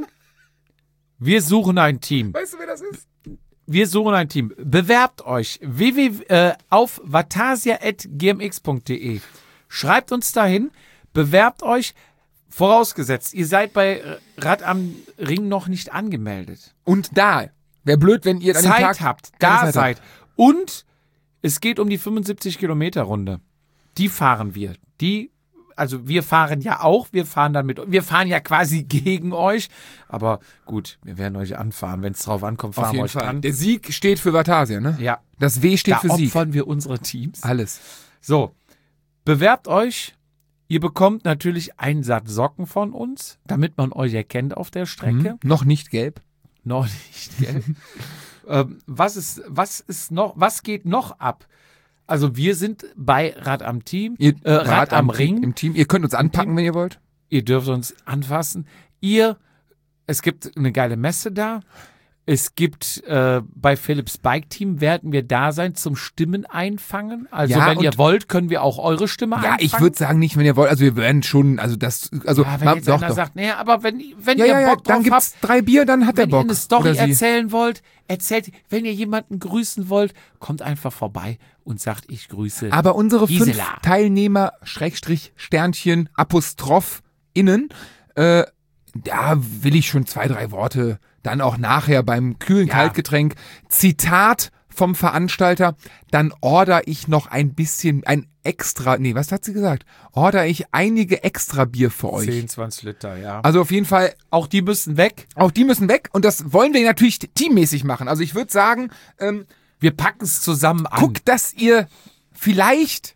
Wir suchen ein Team. Weißt du, wer das ist? Wir suchen ein Team. Bewerbt euch www, äh, auf vatasia at g m x punkt d e. Schreibt uns dahin. Bewerbt euch. Vorausgesetzt, ihr seid bei Rad am Ring noch nicht angemeldet. Und da. Wäre blöd, wenn ihr an dem Zeit Tag habt, keine da Zeit seid. habt. Und es geht um die fünfundsiebzig Kilometer Runde. Die fahren wir. Die, also wir fahren ja auch, wir fahren dann mit, wir fahren ja quasi gegen euch. Aber gut, wir werden euch anfahren. Wenn es drauf ankommt, fahren Auf wir jeden euch Fall. an. Der Sieg steht für Vatasia, ne? Ja, Das W steht da für Sieg. opfern wir unsere Teams. Alles. So, bewerbt euch. Ihr bekommt natürlich einen Satz Socken von uns, damit man euch erkennt auf der Strecke. Mhm. Noch nicht gelb. Noch nicht, gell? ähm, was ist, was ist noch, was geht noch ab? Also wir sind bei Rad am Team, Ihr äh, Rad, am Ring. Im Team. Ihr könnt uns anpacken, Team. wenn ihr wollt. Ihr dürft uns anfassen. Ihr, es gibt eine geile Messe da. Es gibt äh, bei Philips Bike Team werden wir da sein zum Stimmen einfangen. Also Ja, wenn ihr und- wollt, können wir auch eure Stimme Ja, einfangen. ich würde sagen, nicht, wenn ihr wollt. Also wir werden schon, also das, also Ja, wenn mal- jetzt doch, einer doch. sagt, naja, aber wenn, wenn Ja, ihr ja, ja, Bock dann drauf habt, gibt's drei Bier, dann hat der wenn Bock. ihr eine Story Oder sie. erzählen wollt, erzählt, wenn ihr jemanden grüßen wollt, kommt einfach vorbei und sagt, ich grüße. Aber unsere fünf Gisela. Teilnehmer, Schrägstrich, Sternchen, Apostroph, innen, äh, da will ich schon zwei, drei Worte dann auch nachher beim kühlen Ja. Kaltgetränk. Zitat vom Veranstalter, dann order ich noch ein bisschen, ein extra, nee, was hat sie gesagt? Order ich einige extra Bier für euch. zehn, zwanzig Liter, ja. Also auf jeden Fall, Auch die müssen weg. auch die müssen weg und das wollen wir natürlich teammäßig machen. Also ich würde sagen, ähm, Wir packen es zusammen an. guckt, dass ihr vielleicht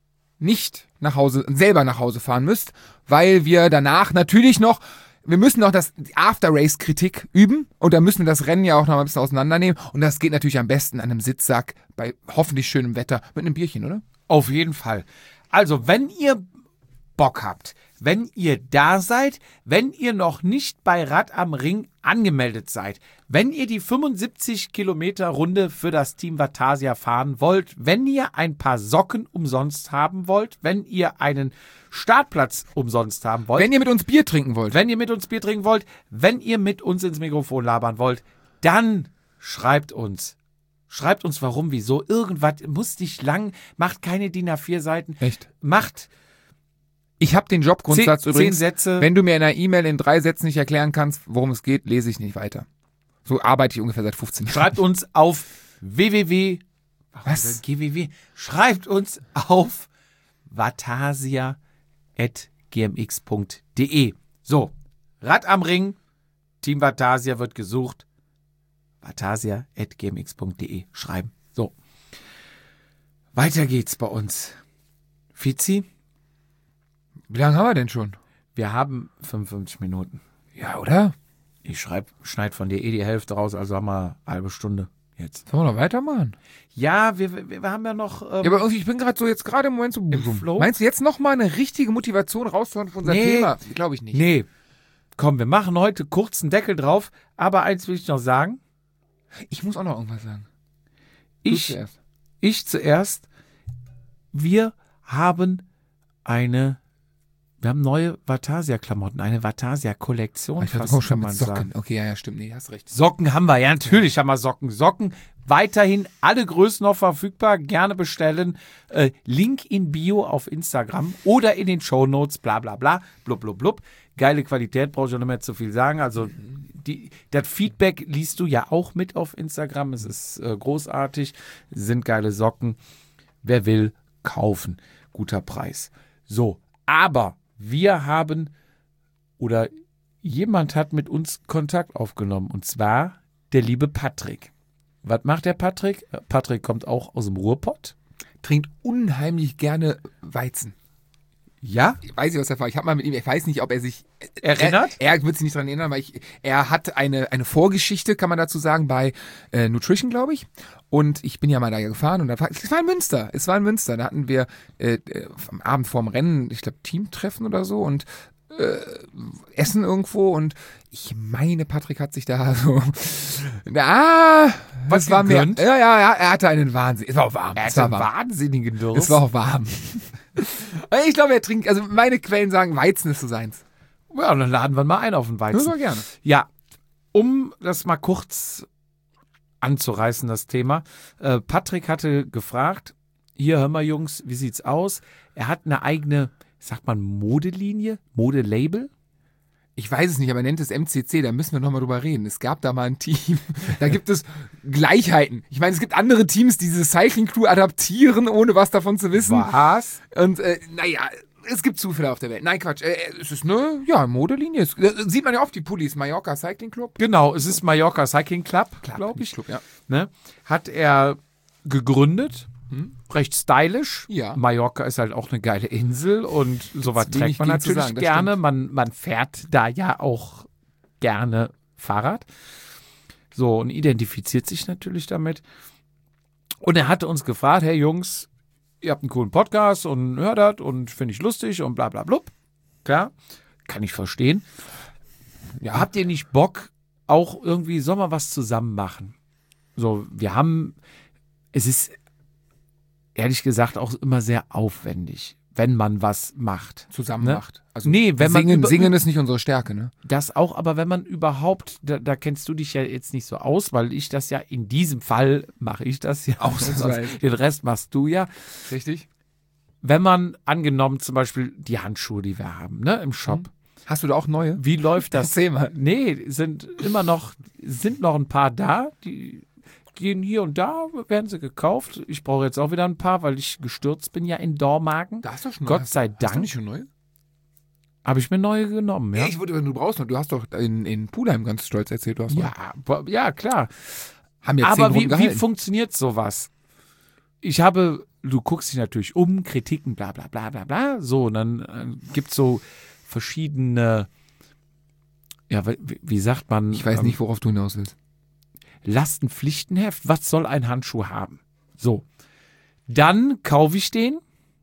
nicht nach Hause, selber nach Hause fahren müsst, weil wir danach natürlich noch, wir müssen noch das After-Race-Kritik üben und da müssen wir das Rennen ja auch noch mal ein bisschen auseinandernehmen und das geht natürlich am besten an einem Sitzsack bei hoffentlich schönem Wetter mit einem Bierchen, oder? Auf jeden Fall. Also, wenn ihr Bock habt, wenn ihr da seid, wenn ihr noch nicht bei Rad am Ring angemeldet seid, wenn ihr die fünfundsiebzig Kilometer Runde für das Team Vatasia fahren wollt, wenn ihr ein paar Socken umsonst haben wollt, wenn ihr einen Startplatz umsonst haben wollt, Wenn ihr mit uns Bier trinken wollt. wenn ihr mit uns Bier trinken wollt, wenn ihr mit uns ins Mikrofon labern wollt, dann schreibt uns. Schreibt uns warum, wieso, irgendwas, muss nicht lang, macht keine D I N A vier Seiten, Echt? macht Ich habe den Jobgrundsatz zehn, übrigens. zehn Sätze. Wenn du mir in einer E-Mail in drei Sätzen nicht erklären kannst, worum es geht, lese ich nicht weiter. So arbeite ich ungefähr seit fünfzehn Jahren. Schreibt uns auf www. Was? G W W. Schreibt uns auf vatasia at g m x punkt d e. So, Rad am Ring. Team Vatasia wird gesucht. vatasia at gmx punkt de schreiben. So. Weiter geht's bei uns. Fizi, Wie lange haben wir denn schon? wir haben fünfundfünfzig Minuten. Ja, oder? Ich schreib, schneid von dir eh die Hälfte raus, also haben wir eine halbe Stunde jetzt. Sollen wir noch weitermachen? Ja, wir, wir, wir haben ja noch. Ähm, Ja, aber irgendwie, ich bin gerade so jetzt gerade im Moment so. Im Flow? Meinst du jetzt nochmal eine richtige Motivation rauszuhauen für unser Nee. Thema? Glaube ich nicht. nee, komm, wir machen heute kurz einen Deckel drauf, aber eins will ich noch sagen. Ich muss auch noch irgendwas sagen. Du Ich, zuerst. ich zuerst. Wir haben eine. Wir haben neue Vatasia-Klamotten, eine Vatasia-Kollektion, Ich dachte, fast, komm schon kann man mit Socken. sagen. Okay, ja, ja, stimmt. Nee, hast recht. Socken haben wir, ja, natürlich haben wir Socken. Socken, weiterhin alle Größen noch verfügbar, gerne bestellen. Äh, Link in Bio auf Instagram oder in den Shownotes, bla bla bla, blub blub blub. Geile Qualität, brauche ich auch nicht mehr zu viel sagen. Also die, das Feedback liest du ja auch mit auf Instagram. Es ist äh, großartig, sind geile Socken. Wer will, kaufen. Guter Preis. So, aber wir haben oder jemand hat mit uns Kontakt aufgenommen und zwar der liebe Patrick. Was macht der Patrick? Patrick kommt auch aus dem Ruhrpott. Trinkt unheimlich gerne Weizen. Ja? Ich weiß nicht, was er war. Ich habe mal mit ihm, ich weiß nicht, ob er sich Erinnert? Er, er wird sich nicht daran erinnern, weil ich, er hat eine, eine Vorgeschichte, kann man dazu sagen, bei äh, Nutrition, glaube ich. Und ich bin ja mal da gefahren und da war, es war in Münster. Es war in Münster. Da hatten wir äh, am Abend vorm Rennen, ich glaube, Teamtreffen oder so und äh, Essen irgendwo und ich meine, Patrick hat sich da so, na, Was es war mehr, gegönnt? ja, ja, ja, er hatte einen Wahnsinn. Es war auch warm. Er es war hatte warm. wahnsinnigen Durst. Es war auch warm. Ich glaube, er trinkt, also meine Quellen sagen, Weizen ist so seins. Ja, dann laden wir mal ein auf den Das Weizen. war gerne. Ja, um das mal kurz anzureißen, das Thema. Äh, Patrick hatte gefragt, hier, hör mal Jungs, wie sieht's aus? Er hat eine eigene, sagt man, Modelinie, Modelabel. Ich weiß es nicht, aber er nennt es M C C, da müssen wir nochmal drüber reden. Es gab da mal ein Team, da gibt es Gleichheiten. Ich meine, es gibt andere Teams, die diese Cycling Crew adaptieren, ohne was davon zu wissen. Was? Und äh, naja, es gibt Zufälle auf der Welt. Nein, Quatsch, äh, es ist eine, ja, Modelinie. Es, äh, sieht man ja oft, die Pullis, Mallorca Cycling Club. Genau, es ist Mallorca Cycling Club, glaube ich. Club, ja. Ne? Hat er gegründet, Hm? recht stylisch. Ja. Mallorca ist halt auch eine geile Insel und sowas Gibt's wenig trägt man gegen zu natürlich sagen, das gerne. stimmt. Man, man fährt da ja auch gerne Fahrrad. So, und identifiziert sich natürlich damit. Und er hatte uns gefragt, hey Jungs, ihr habt einen coolen Podcast und hört das und finde ich lustig und bla bla blub. Klar, kann ich verstehen. Ja, habt ihr nicht Bock, auch irgendwie, sollen wir was zusammen machen? So, wir haben, es ist ehrlich gesagt auch immer sehr aufwendig, wenn man was macht. Zusammen Ne? macht. Also Nee, wenn man singen, über- singen ist nicht unsere Stärke, ne? Das auch, aber wenn man überhaupt, da, da kennst du dich ja jetzt nicht so aus, weil ich das ja in diesem Fall mache ich das ja auch. Ausnahmsweise. Den Rest machst du ja. Richtig. Wenn man angenommen zum Beispiel die Handschuhe, die wir haben, ne, im Shop. Hast du da auch neue? Wie läuft das? Erzähl mal. Nee, sind immer noch, sind noch ein paar da, die gehen hier und da, werden sie gekauft. Ich brauche jetzt auch wieder ein paar, weil ich gestürzt bin ja in Dormagen. Da hast du schon Gott hast, sei Hast du Dank nicht schon neue? habe ich mir neue genommen, ja. Ich würde, du brauchst noch. Du hast doch in, in Pulheim ganz stolz erzählt, du hast neue. Ja, bo- ja, klar. Haben jetzt Aber zehn wie, Runden wie gehalten. funktioniert sowas? Ich habe, du guckst dich natürlich um, Kritiken, bla bla bla bla bla. So, und dann äh, gibt es so verschiedene, ja, wie, wie sagt man? Ich weiß ähm, nicht, worauf du hinaus willst. Lastenpflichtenheft, was soll ein Handschuh haben? So, dann kaufe ich den,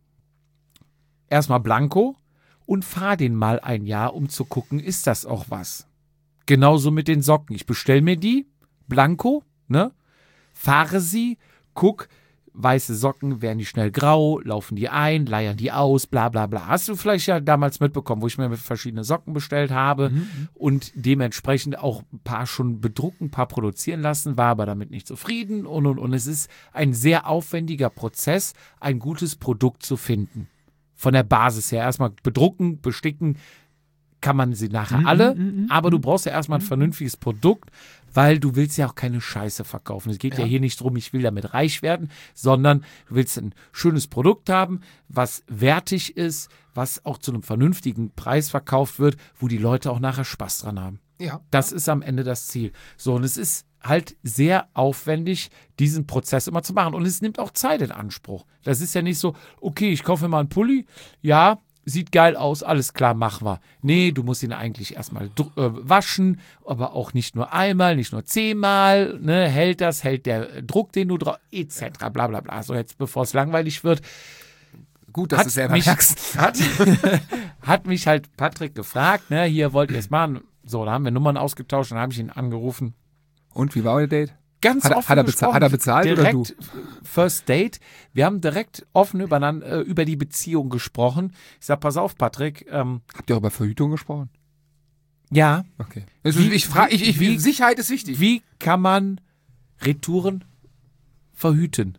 erstmal blanko und fahre den mal ein Jahr, um zu gucken, ist das auch was? Genauso mit den Socken. Ich bestelle mir die, blanko, ne? Fahre sie, guck, weiße Socken, werden die schnell grau, laufen die ein, leiern die aus, bla bla bla. Hast du vielleicht ja damals mitbekommen, wo ich mir verschiedene Socken bestellt habe und dementsprechend auch ein paar schon bedrucken, ein paar produzieren lassen, war aber damit nicht zufrieden und und und. Es ist ein sehr aufwendiger Prozess, ein gutes Produkt zu finden. Von der Basis her. Erstmal bedrucken, besticken, kann man sie nachher alle, aber du brauchst ja erstmal ein vernünftiges Produkt, weil du willst ja auch keine Scheiße verkaufen. Es geht ja, Ja. hier nicht darum, ich will damit reich werden, sondern du willst ein schönes Produkt haben, was wertig ist, was auch zu einem vernünftigen Preis verkauft wird, wo die Leute auch nachher Spaß dran haben. Ja. Das ist am Ende das Ziel. So, und es ist halt sehr aufwendig, diesen Prozess immer zu machen. Und es nimmt auch Zeit in Anspruch. Das ist ja nicht so, okay, ich kaufe mir mal einen Pulli, ja, sieht geil aus, alles klar, machen wir. Nee, du musst ihn eigentlich erstmal dr- äh, waschen, aber auch nicht nur einmal, nicht nur zehnmal, ne, hält das, hält der Druck, den du drauf, et cetera, bla bla bla. So, jetzt, bevor es langweilig wird, Gut, dass hat du es selber mich, merkst. hat, hat mich halt Patrick gefragt, ne, hier wollt ihr es machen. So, da haben wir Nummern ausgetauscht, dann habe ich ihn angerufen. Und wie war euer Date? Ganz Hat er- offen hat er bezahlt- gesprochen. hat er bezahlt oder direkt First Date. Wir haben direkt offen übereinander, äh, über die Beziehung gesprochen. Ich sag, pass auf, Patrick. Ähm, Habt ihr auch über Verhütung gesprochen? ja, Okay. Also Wie- ich frage, ich, ich, wie- Sicherheit ist wichtig. wie kann man Retouren verhüten?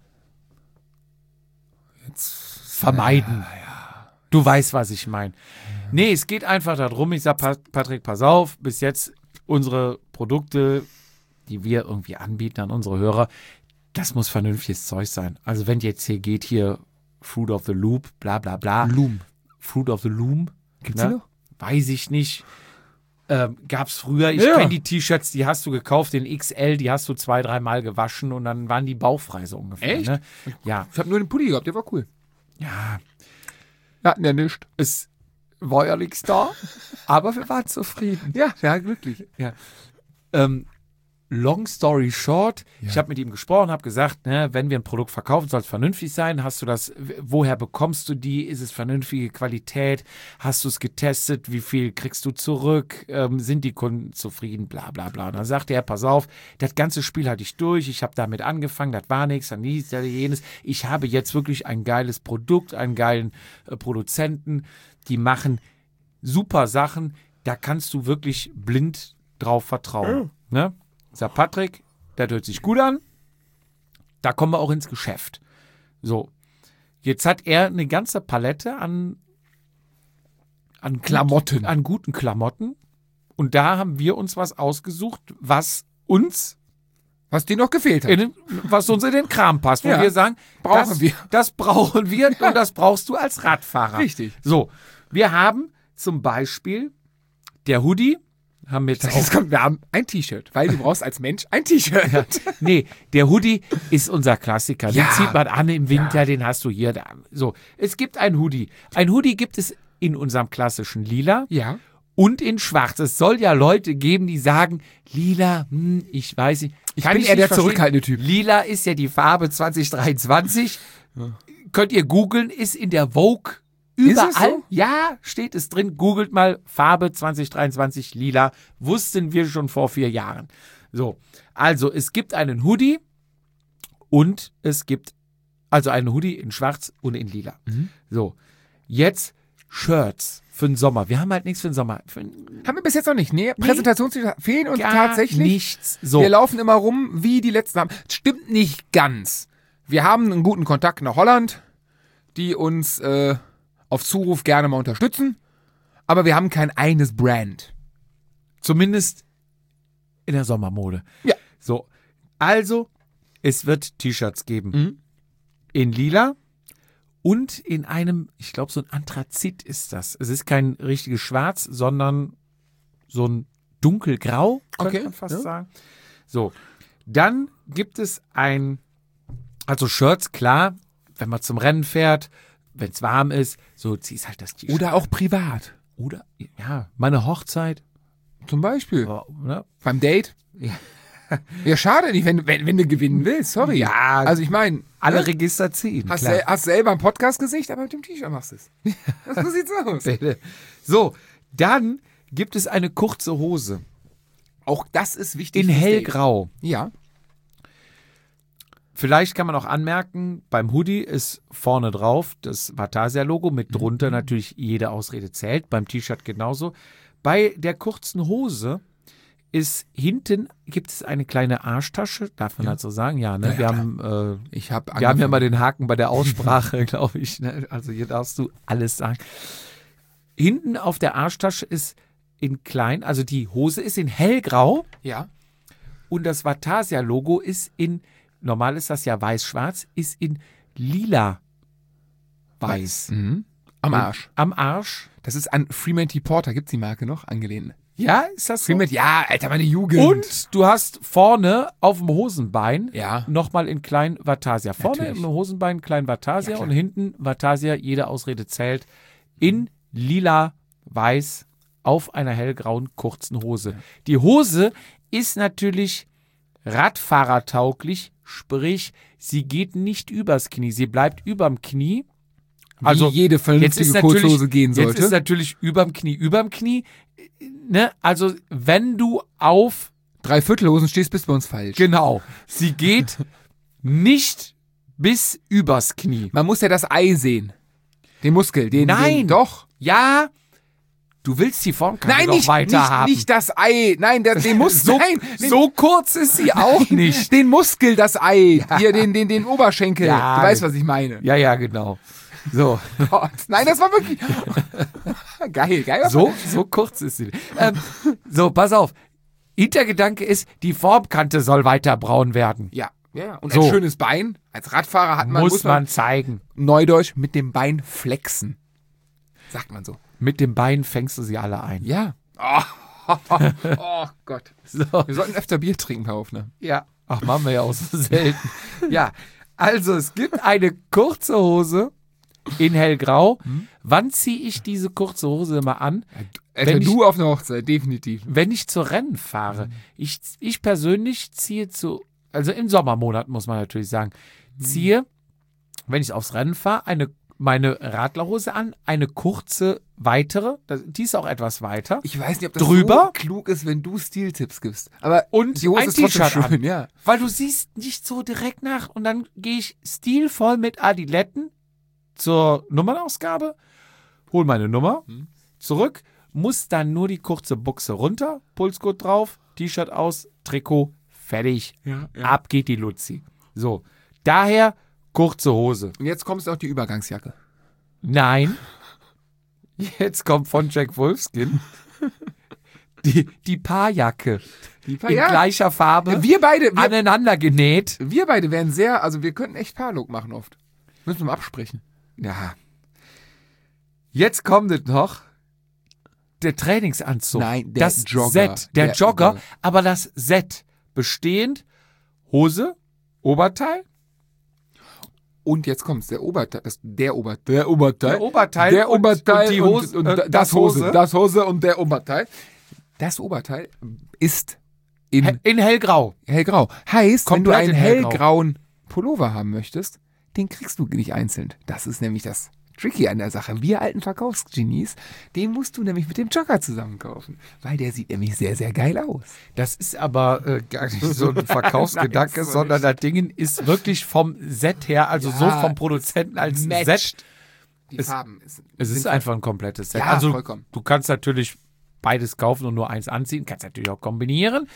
Vermeiden. Du weißt, was ich meine. Nee, es geht einfach darum, ich sag, Pa- Patrick, pass auf, bis jetzt unsere Produkte, die wir irgendwie anbieten an unsere Hörer, das muss vernünftiges Zeug sein. Also wenn jetzt hier geht, hier Fruit of the Loop, bla bla bla. Loom. Fruit of the Loom. Gibt's ne? die noch? Weiß ich nicht. Ähm, gab's früher. Ich Ja. kenne die T-Shirts, die hast du gekauft, den X L, die hast du zwei, dreimal gewaschen und dann waren die bauchfrei so ungefähr. Echt? Ne? Ja. Ich habe nur den Pulli gehabt, der war cool. Ja, Wir hatten ja nichts. es war ja nichts da, aber wir waren zufrieden. Ja, ja, glücklich. Ja. Ähm, long story short, ich habe mit ihm gesprochen, habe gesagt, ne, wenn wir ein Produkt verkaufen, soll es vernünftig sein. Hast du das, woher bekommst du die? Ist es vernünftige Qualität? Hast du es getestet? Wie viel kriegst du zurück? Ähm, sind die Kunden zufrieden? Bla bla bla. Und dann sagte er, pass auf, das ganze Spiel hatte ich durch. Ich habe damit angefangen, das war nichts, dann dies, dann jenes. Ich habe jetzt wirklich ein geiles Produkt, einen geilen äh, Produzenten. Die machen super Sachen. Da kannst du wirklich blind drauf vertrauen. Ne? Sagt Patrick, das hört sich gut an. Da kommen wir auch ins Geschäft. So, jetzt hat er eine ganze Palette an, an gut- Klamotten. an guten Klamotten. Und da haben wir uns was ausgesucht, was uns Was dir noch gefehlt hat. in den, was uns in den Kram passt. Wo Ja. wir sagen, Brauchen das, wir. das brauchen wir und das brauchst du als Radfahrer. Richtig. So, wir haben zum Beispiel der Hoodie, haben wir jetzt auch Jetzt kommt, wir haben ein T-Shirt, weil du brauchst als Mensch ein T-Shirt. Nee, der Hoodie ist unser Klassiker. Den Ja. zieht man an im Winter, den hast du hier. Da. So, es gibt ein Hoodie. Ein Hoodie gibt es in unserem klassischen Lila Ja. und in Schwarz. Es soll ja Leute geben, die sagen, Lila, hm, ich weiß nicht. Ich Kann bin eher nicht der verstehen. zurückhaltende Typ. Lila ist ja die Farbe zwanzig dreiundzwanzig. Könnt ihr googeln, ist in der Vogue überall. Ist es so? Ja, steht es drin. Googelt mal Farbe zwanzig dreiundzwanzig lila. Wussten wir schon vor vier Jahren. So, also es gibt einen Hoodie und es gibt also einen Hoodie in schwarz und in lila. Mhm. So, jetzt Shirts für den Sommer. Wir haben halt nichts für den Sommer. Für Haben wir bis jetzt noch nicht. Nee, Präsentationstücher fehlen uns gar tatsächlich. nichts. So, Wir laufen immer rum, wie die letzten haben. Stimmt nicht ganz. Wir haben einen guten Kontakt nach Holland, die uns äh, auf Zuruf gerne mal unterstützen. Aber wir haben kein eines Brand. zumindest in der Sommermode. Ja. So, also es wird T-Shirts geben. Mhm. In lila und in einem, ich glaube, so ein Anthrazit ist das. Es ist kein richtiges Schwarz, sondern so ein dunkelgrau, könnte Okay, man fast ja. sagen. So, dann gibt es ein, also Shirts, klar, wenn man zum Rennen fährt, wenn es warm ist, so ziehst halt das T-Shirt. Oder auch privat. Oder, ja, meine Hochzeit. Zum Beispiel. aber, Ne? Beim Date. Ja. Ja, schade nicht, wenn, wenn, wenn du gewinnen willst. Sorry. Ja, Also ich meine, alle ne? Register ziehen. hast, klar. sel hast selber ein Podcast-Gesicht, aber mit dem T-Shirt machst du es. So sieht's aus. So, dann gibt es eine kurze Hose Auch das ist wichtig. in fürs Date. hellgrau. Ja. Vielleicht kann man auch anmerken, beim Hoodie ist vorne drauf das Vatasia-Logo, mit drunter natürlich jede Ausrede zählt, beim T-Shirt genauso. Bei der kurzen Hose ist hinten, gibt es eine kleine Arschtasche, darf man halt so sagen? Ja, ne? Ja, ja, wir klar. haben, äh, Ich habe wir haben ja mal den Haken bei der Aussprache, glaube ich. Ne? Also hier darfst du alles sagen. Hinten auf der Arschtasche ist in klein, also die Hose ist in hellgrau Ja. und das Vatasia-Logo ist in, normal ist das ja weiß-schwarz, ist in lila-weiß. Mhm. Am Und Arsch. Am Arsch. Das ist an Fremantle Porter, gibt's die Marke noch? Angelehnt. Ja, ist das so? Fremantle, ja, Alter, meine Jugend. Und du hast vorne auf dem Hosenbein Ja. nochmal in klein Vatasia. Vorne Natürlich. im Hosenbein klein Vatasia Ja, klar. und hinten Vatasia, jede Ausrede zählt, in lila, weiß, auf einer hellgrauen kurzen Hose. Die Hose ist natürlich radfahrertauglich, sprich, sie geht nicht übers Knie, sie bleibt überm Knie. Also Wie jede jetzt vernünftige ist natürlich, Kurzhose gehen sollte. Jetzt ist natürlich überm Knie, überm Knie. Ne? Also wenn du auf, Dreiviertelhosen stehst, bist du bei uns falsch. genau, sie geht nicht bis übers Knie. Man muss ja das Ei sehen. Den Muskel, den. Nein. Den, doch. Ja, du willst die Formkante Nein, noch nicht, weiter nicht, haben. nicht das Ei. Nein, der, den Muskel. so, nein, den, so kurz ist sie auch nicht. Den Muskel, das Ei. Hier, den, den, den Oberschenkel. Ja. Du weißt, was ich meine. Ja, ja, genau. So, Gott. Nein, das war wirklich. geil, geil. so, so kurz ist sie. Ähm, so, pass auf. Hintergedanke ist, die Formkante soll weiter braun werden. Ja. Ja, und So. ein schönes Bein. Als Radfahrer hat man, muss, man zeigen. Neudeutsch mit dem Bein flexen. Sagt man so. Mit dem Bein fängst du sie alle ein. Ja. Oh, oh Gott. So. Wir sollten öfter Bier trinken per Aufnahme. Ja. Ach, machen wir ja auch so selten. Ja, also es gibt eine kurze Hose in hellgrau. Wann ziehe ich diese kurze Hose immer an? Alter, Wenn ich- du auf einer Hochzeit, definitiv. Wenn ich zu Rennen fahre. Ich, ich persönlich ziehe zu, also im Sommermonat muss man natürlich sagen, ziehe, wenn ich aufs Rennen fahre, eine, meine Radlerhose an, eine kurze weitere, das- die ist auch etwas weiter. Ich weiß nicht, ob das Drüber? so klug ist, wenn du Stiltipps gibst. Aber Und die Hose ein ist trotzdem T-Shirt schön, an. ja. Weil du siehst nicht so direkt nach und dann gehe ich stilvoll mit Adiletten zur Nummernausgabe, hol meine Nummer, zurück, muss dann nur die kurze Buchse runter, Pulsgurt drauf, T-Shirt aus, Trikot, fertig. Ja, ja. Ab geht die Luzi. So, daher kurze Hose. Und jetzt kommst du auch die Übergangsjacke. Nein, jetzt kommt von Jack Wolfskin die, die Paarjacke Die in gleicher Farbe, Wir beide, wir, aneinander genäht. wir beide wären sehr, also wir könnten echt Paarlook machen oft. Müssen wir mal absprechen. Ja. Jetzt kommt es noch. Der Trainingsanzug. Nein, der das Jogger. Set. Der, Der Jogger, Jogger. aber das Set. Bestehend Hose, Oberteil. Und jetzt kommt's, der Oberteil, das, der Oberteil, der Oberteil, Der Oberteil der und- Oberteil und die Hose- und, äh, das Hose, Hose. das Hose und der Oberteil. Das Oberteil ist in He- In hellgrau. hellgrau. Heißt, Komplett wenn du einen in hellgrau. hellgrauen Pullover haben möchtest, den kriegst du nicht einzeln. Das ist nämlich das Tricky an der Sache. Wir alten Verkaufsgenies, den musst du nämlich mit dem Jogger zusammen kaufen, weil der sieht nämlich sehr, sehr geil aus. Das ist aber äh, gar nicht so ein Verkaufsgedanke, Nein, so sondern nicht. das Ding ist wirklich vom Set her, also Ja, so vom Produzenten als matched. Set. Die Es- Farben. Ist, Es ist sind- einfach ein komplettes Set. Ja, also vollkommen. du kannst natürlich beides kaufen und nur eins anziehen, kannst natürlich auch kombinieren.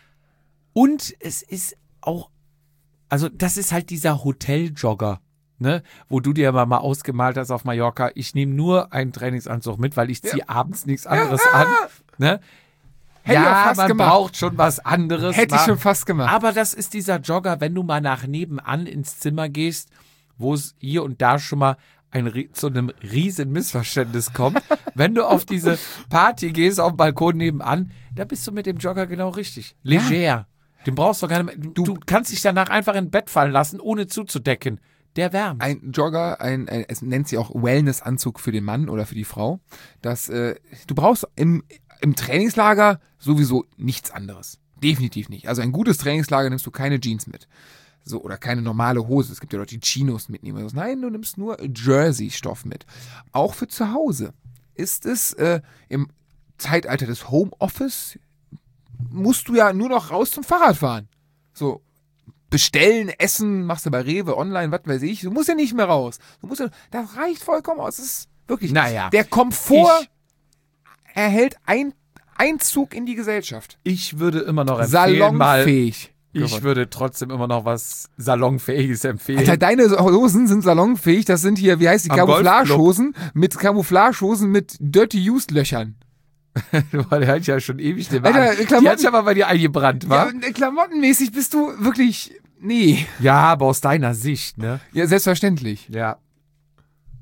Und es ist auch, also das ist halt dieser Hoteljogger, ne, wo du dir aber mal ausgemalt hast auf Mallorca, ich nehme nur einen Trainingsanzug mit, weil ich ziehe abends nichts anderes an. Ne? Hätte ich auch ja, fast man gemacht. braucht schon was anderes. Hätte ich mal. schon fast gemacht. Aber das ist dieser Jogger, wenn du mal nach nebenan ins Zimmer gehst, wo es hier und da schon mal ein, ri- zu einem riesen Missverständnis kommt. Wenn du auf diese Party gehst, auf dem Balkon nebenan, da bist du mit dem Jogger genau richtig. Leger. Den brauchst du gar nicht mehr. Du, du kannst dich danach einfach in Bett fallen lassen, ohne zuzudecken. Der wärmt. Ein Jogger, ein, ein, es nennt sich auch Wellness-Anzug für den Mann oder für die Frau. Das, äh, du brauchst im, im Trainingslager sowieso nichts anderes. Definitiv nicht. Also ein gutes Trainingslager nimmst du keine Jeans mit. So, oder keine normale Hose. Es gibt ja Leute, die Chinos mitnehmen. Nein, du nimmst nur Jersey-Stoff mit. Auch für zu Hause ist es äh, im Zeitalter des Homeoffice musst du ja nur noch raus zum Fahrradfahren. So, bestellen, essen, machst du bei Rewe, online, was weiß ich. Du musst ja nicht mehr raus. Du musst ja, das reicht vollkommen aus. Das ist wirklich, Naja. der Komfort Ich- erhält ein, Einzug in die Gesellschaft. Ich würde immer noch empfehlen, mal, Salonfähig. ich würde trotzdem immer noch was Salonfähiges empfehlen. Alter, deine Hosen sind salonfähig. Das sind hier, wie heißt die, Am Camouflagehosen mit Camouflagehosen mit Dirty Used Löchern. Der hat ja schon ewig den Alter, Wagen. Die Klamotten- hat ja aber bei dir eingebrannt, wa? Ja, klamottenmäßig bist du wirklich, nee. Ja, aber aus deiner Sicht, ne? Ja, selbstverständlich. Ja.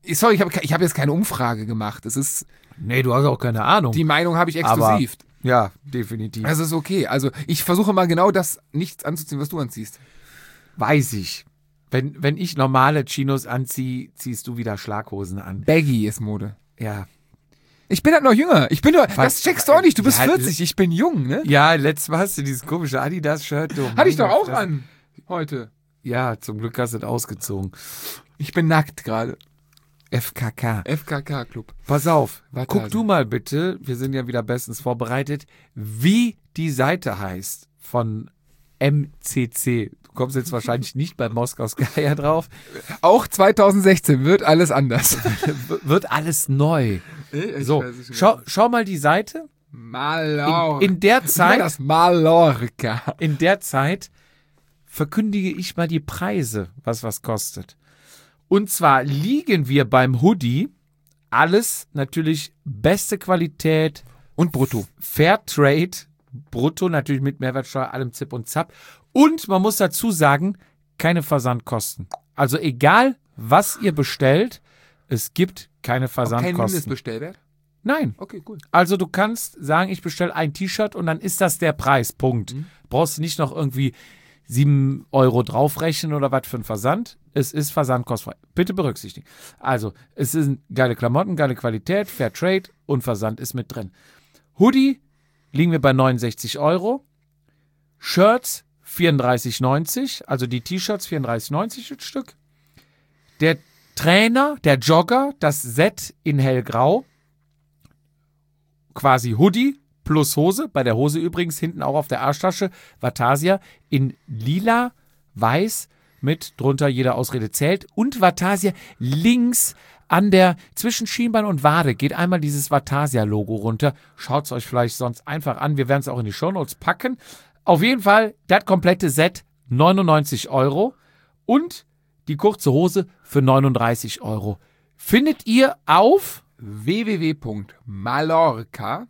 Sorry, ich habe ich hab jetzt keine Umfrage gemacht. Es ist, Nee, du hast auch keine Ahnung. die Meinung habe ich exklusiv. Ja, definitiv. Das ist okay. Also ich versuche mal genau das nicht anzuziehen, was du anziehst. Weiß ich. Wenn, wenn ich normale Chinos anziehe, ziehst du wieder Schlaghosen an. Baggy ist Mode. Ja. Ich bin halt noch jünger. Ich bin doch, Was- das checkst du auch nicht. Du bist Ja, vierzig, ich bin jung, ne? Ja, letztes Mal hast du dieses komische Adidas-Shirt. du Hatte ich doch meine auch Fresse. an. Heute. Ja, zum Glück hast du es ausgezogen. Ich bin nackt gerade. F K K. F K K-Club. Pass auf, Warte guck also. du mal bitte, wir sind ja wieder bestens vorbereitet, wie die Seite heißt von M C C. Du kommst jetzt wahrscheinlich nicht bei Moskaus Geier drauf. Auch zweitausendsechzehn wird alles anders. W- Wird alles neu. Ich So, weiß nicht schau, schau mal die Seite. Mallorca. In, in der Zeit, das Mallorca. in der Zeit verkündige ich mal die Preise, was was kostet. Und zwar liegen wir beim Hoodie, alles natürlich beste Qualität, Und brutto. Fairtrade, brutto, natürlich mit Mehrwertsteuer, allem Zip und Zap. Und man muss dazu sagen, keine Versandkosten. Also egal, was ihr bestellt, es gibt keine Kein Versandkosten. Mindestbestellwert? Nein. Okay, cool. Also du kannst sagen, ich bestelle ein T-Shirt und dann ist das der Preis, Punkt. Mhm. Brauchst du nicht noch irgendwie sieben Euro draufrechnen oder was für ein Versand. Es ist versandkostenfrei. Bitte berücksichtigen. Also, es sind geile Klamotten, geile Qualität, Fairtrade und Versand ist mit drin. Hoodie liegen wir bei neunundsechzig Euro. Shirts vierunddreißig neunzig, also die T-Shirts vierunddreißig neunzig das Stück. Der Trainer, der Jogger, das Set in hellgrau, quasi Hoodie plus Hose, bei der Hose übrigens hinten auch auf der Arschtasche, Vatasia in lila, weiß, mit drunter jede Ausrede zählt und Vatasia links an der, zwischen Schienbein und Wade geht einmal dieses Vatasia-Logo runter. Schaut es euch vielleicht sonst einfach an, wir werden es auch in die Shownotes packen. Auf jeden Fall, das komplette Set neunundneunzig Euro und die kurze Hose für neununddreißig Euro. Findet ihr auf w w w punkt mallorca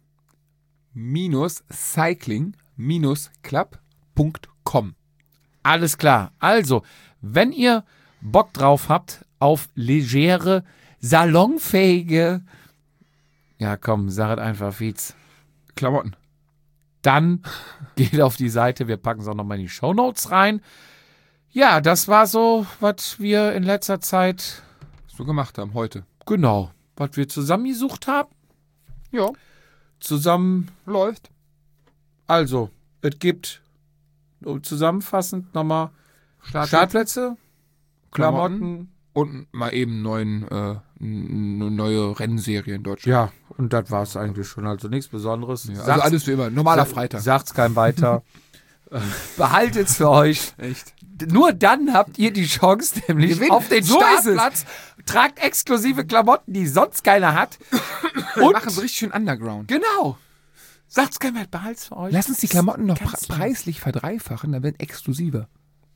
cycling club punkt com. Alles klar. Also, wenn ihr Bock drauf habt auf legere, salonfähige, ja komm, sag es einfach, Fietz, Klamotten. dann geht auf die Seite, wir packen es auch nochmal in die Shownotes rein. Ja, das war so, was wir in letzter Zeit, So gemacht haben heute. genau, was wir zusammengesucht haben. Ja, Zusammen, läuft. also, es gibt um zusammenfassend nochmal Startplätze. Startplätze, Klamotten. Klamotten. Und mal eben neuen, äh, eine neue Rennserie in Deutschland. Ja, und das war es eigentlich schon. Also nichts Besonderes. Ja, also alles wie immer. Normaler Freitag. Sagt's keinem weiter. Behaltet's für euch. Echt. Nur dann habt ihr die Chance, nämlich Gewinn. auf den So ist es. Startplatz. Tragt exklusive Klamotten, die sonst keiner hat. Wir Und machen es richtig schön underground. genau. Sagt's keinem weiter. Behalt's für euch. Lass uns die Klamotten noch Ganz pre preislich verdreifachen, dann werden exklusiver.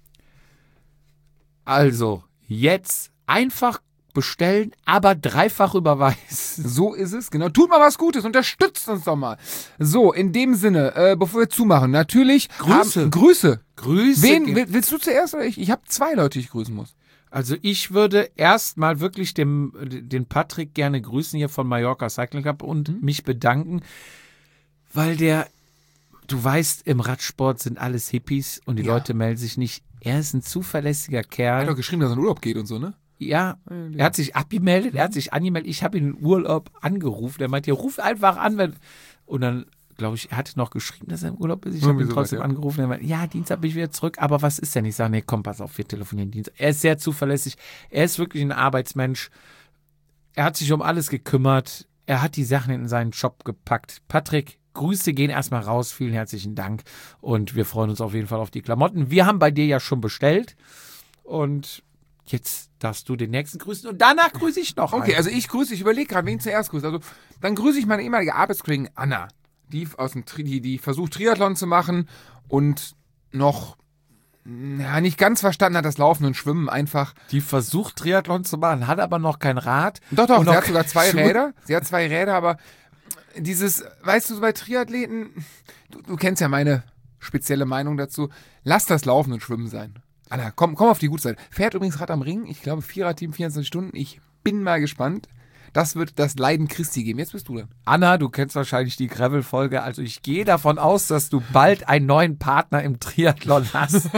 Also, jetzt einfach bestellen, aber dreifach überweisen. So ist es, genau. Tut mal was Gutes, unterstützt uns doch mal. So, in dem Sinne, äh, bevor wir zumachen, natürlich Grüße. Haben, Grüße. Grüße. Wen gehen- will, willst du zuerst oder ich? Ich habe zwei Leute, die ich grüßen muss. Also ich würde erstmal wirklich dem, den Patrick gerne grüßen hier von Mallorca Cycling Club und Mhm. mich bedanken, weil der, du weißt, im Radsport sind alles Hippies und die Ja. Leute melden sich nicht. Er ist ein zuverlässiger Er hat Kerl. doch geschrieben, dass er in Urlaub geht und so, ne? Ja, er hat sich abgemeldet, er hat sich angemeldet. Ich habe ihn im Urlaub angerufen. Er meinte, ruf einfach an. Wenn und dann, glaube ich, er hatte noch geschrieben, dass er im Urlaub ist. Ich habe Irgendwie ihn sowas, trotzdem ja. angerufen. Er meinte, ja, Dienstag bin ich wieder zurück. Aber was ist denn? Ich sage, nee, komm, pass auf, wir telefonieren Dienstag. Er ist sehr zuverlässig. Er ist wirklich ein Arbeitsmensch. Er hat sich um alles gekümmert. Er hat die Sachen in seinen Shop gepackt. Patrick, Grüße gehen erstmal raus. Vielen herzlichen Dank. Und wir freuen uns auf jeden Fall auf die Klamotten. Wir haben bei dir ja schon bestellt. Und jetzt darfst du den nächsten grüßen. Und danach grüße ich noch Okay, einen. also ich grüße, ich überlege gerade, wen ich zuerst grüße. Also, dann grüße ich meine ehemalige Arbeitskollegin Anna, die aus dem Tri die, die versucht Triathlon zu machen und noch ja, nicht ganz verstanden hat, das Laufen und Schwimmen einfach. Die versucht Triathlon zu machen, hat aber noch kein Rad. Doch, doch, Und sie noch hat sogar zwei Schuhe. Räder. Sie hat zwei Räder, aber dieses, weißt du, so bei Triathleten, du, du kennst ja meine spezielle Meinung dazu, lass das Laufen und Schwimmen sein. Anna, komm, komm auf die gute Seite. Fährt übrigens Rad am Ring, ich glaube Viererteam, vierundzwanzig Stunden, ich bin mal gespannt. Das wird das Leiden Christi geben. Jetzt bist du dran. Anna, du kennst wahrscheinlich die Gravel-Folge. Also ich gehe davon aus, dass du bald einen neuen Partner im Triathlon hast.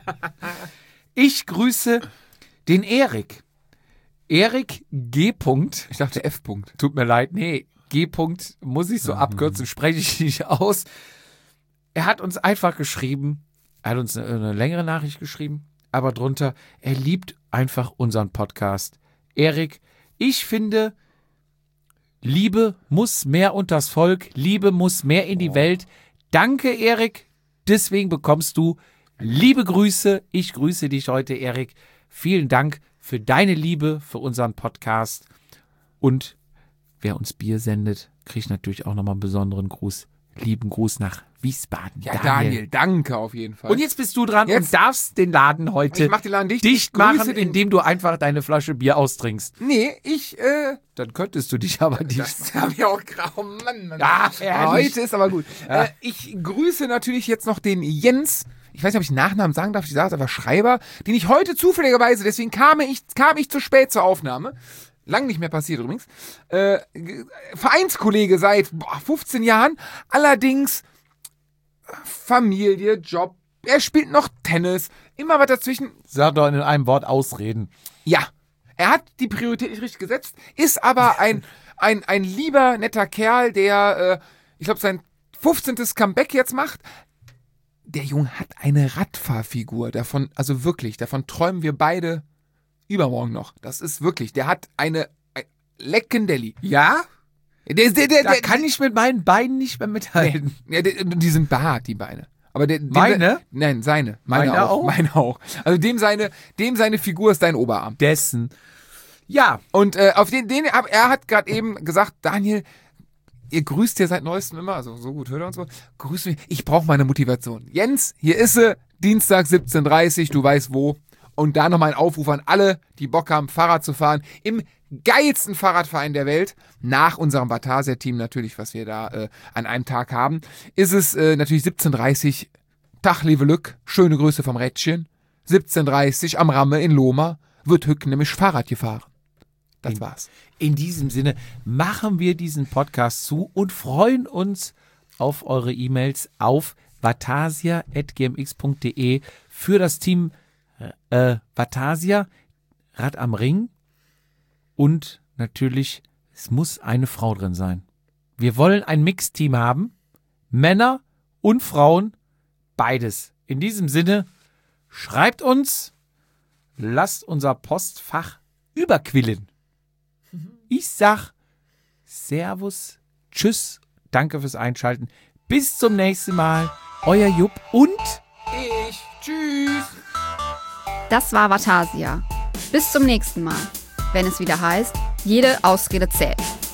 Ich grüße den Erik. Erik G. -Punkt. Ich dachte F. -Punkt. Tut mir leid, nee, G. -Punkt muss ich so Mhm. abkürzen, spreche ich nicht aus. Er hat uns einfach geschrieben, er hat uns eine, eine längere Nachricht geschrieben, aber drunter, er liebt einfach unseren Podcast. Erik, ich finde, Liebe muss mehr unters Volk, Liebe muss mehr in die Oh. Welt. Danke, Erik, deswegen bekommst du liebe Grüße. Ich grüße dich heute, Erik. Vielen Dank für deine Liebe, für unseren Podcast. Und wer uns Bier sendet, kriegt natürlich auch nochmal einen besonderen Gruß. Lieben Gruß nach Wiesbaden. Ja, Daniel, danke auf jeden Fall. Und jetzt bist du dran Jetzt- und darfst den Laden heute ich mach den Laden dicht. dicht Ich grüße machen, den- indem du einfach deine Flasche Bier austrinkst. Nee, ich, äh, Dann könntest du dich aber nicht. das habe ich auch grau. Oh Mann, Mann. Ja, ehrlich. Heute ist aber gut. Ja. Äh, ich grüße natürlich jetzt noch den Jens. Ich weiß nicht, ob ich den Nachnamen sagen darf. Ich sage es aber Schreiber, den ich heute zufälligerweise, deswegen kam ich, kam ich zu spät zur Aufnahme. Lang nicht mehr passiert übrigens. Äh, G- Vereinskollege seit boah, fünfzehn Jahren. Allerdings Familie, Job. Er spielt noch Tennis. Immer was dazwischen. Sag doch in einem Wort ausreden. Ja, er hat die Priorität nicht richtig gesetzt, ist aber ein, ein, ein lieber, netter Kerl, der, äh, ich glaube, sein fünfzehntes Comeback jetzt macht. Der Junge hat eine Radfahrfigur, davon, also wirklich, davon träumen wir beide übermorgen noch. Das ist wirklich, der hat eine, ein Leckendelli. Ja? Der, der, der, Da der, kann ich mit meinen Beinen nicht mehr mithalten. Ja, die, die sind behaart, die Beine. Aber der, dem Meine? se- nein, seine. Meine, Meine auch. auch? Meine auch. Also dem seine, dem seine Figur ist dein Oberarm. Dessen. Ja, Und äh, auf den, den er hat gerade eben gesagt, Daniel, ihr grüßt ja seit neuestem immer, also so gut hört er uns so, grüßt mich, ich brauche meine Motivation. Jens, hier ist sie, Dienstag siebzehn Uhr dreißig, du weißt wo. Und da nochmal ein Aufruf an alle, die Bock haben, Fahrrad zu fahren, im geilsten Fahrradverein der Welt, nach unserem Batasia-Team natürlich, was wir da äh, an einem Tag haben, ist es äh, natürlich siebzehn Uhr dreißig, Tag, liebe Lück, schöne Grüße vom Rädchen, siebzehn Uhr dreißig am Ramme in Lohmar, wird Hück nämlich Fahrrad gefahren. Das war's. in diesem Sinne machen wir diesen Podcast zu und freuen uns auf eure E-Mails auf vatasia at g m x punkt d e für das Team äh, Vatasia, Rad am Ring und natürlich, es muss eine Frau drin sein. Wir wollen ein Mixteam haben, Männer und Frauen, beides. In diesem Sinne, schreibt uns, lasst unser Postfach überquillen. Ich sag Servus, Tschüss, danke fürs Einschalten. Bis zum nächsten Mal. Euer Jupp und Ich. Tschüss. Das war Vatasia. Bis zum nächsten Mal, wenn es wieder heißt, jede Ausrede zählt.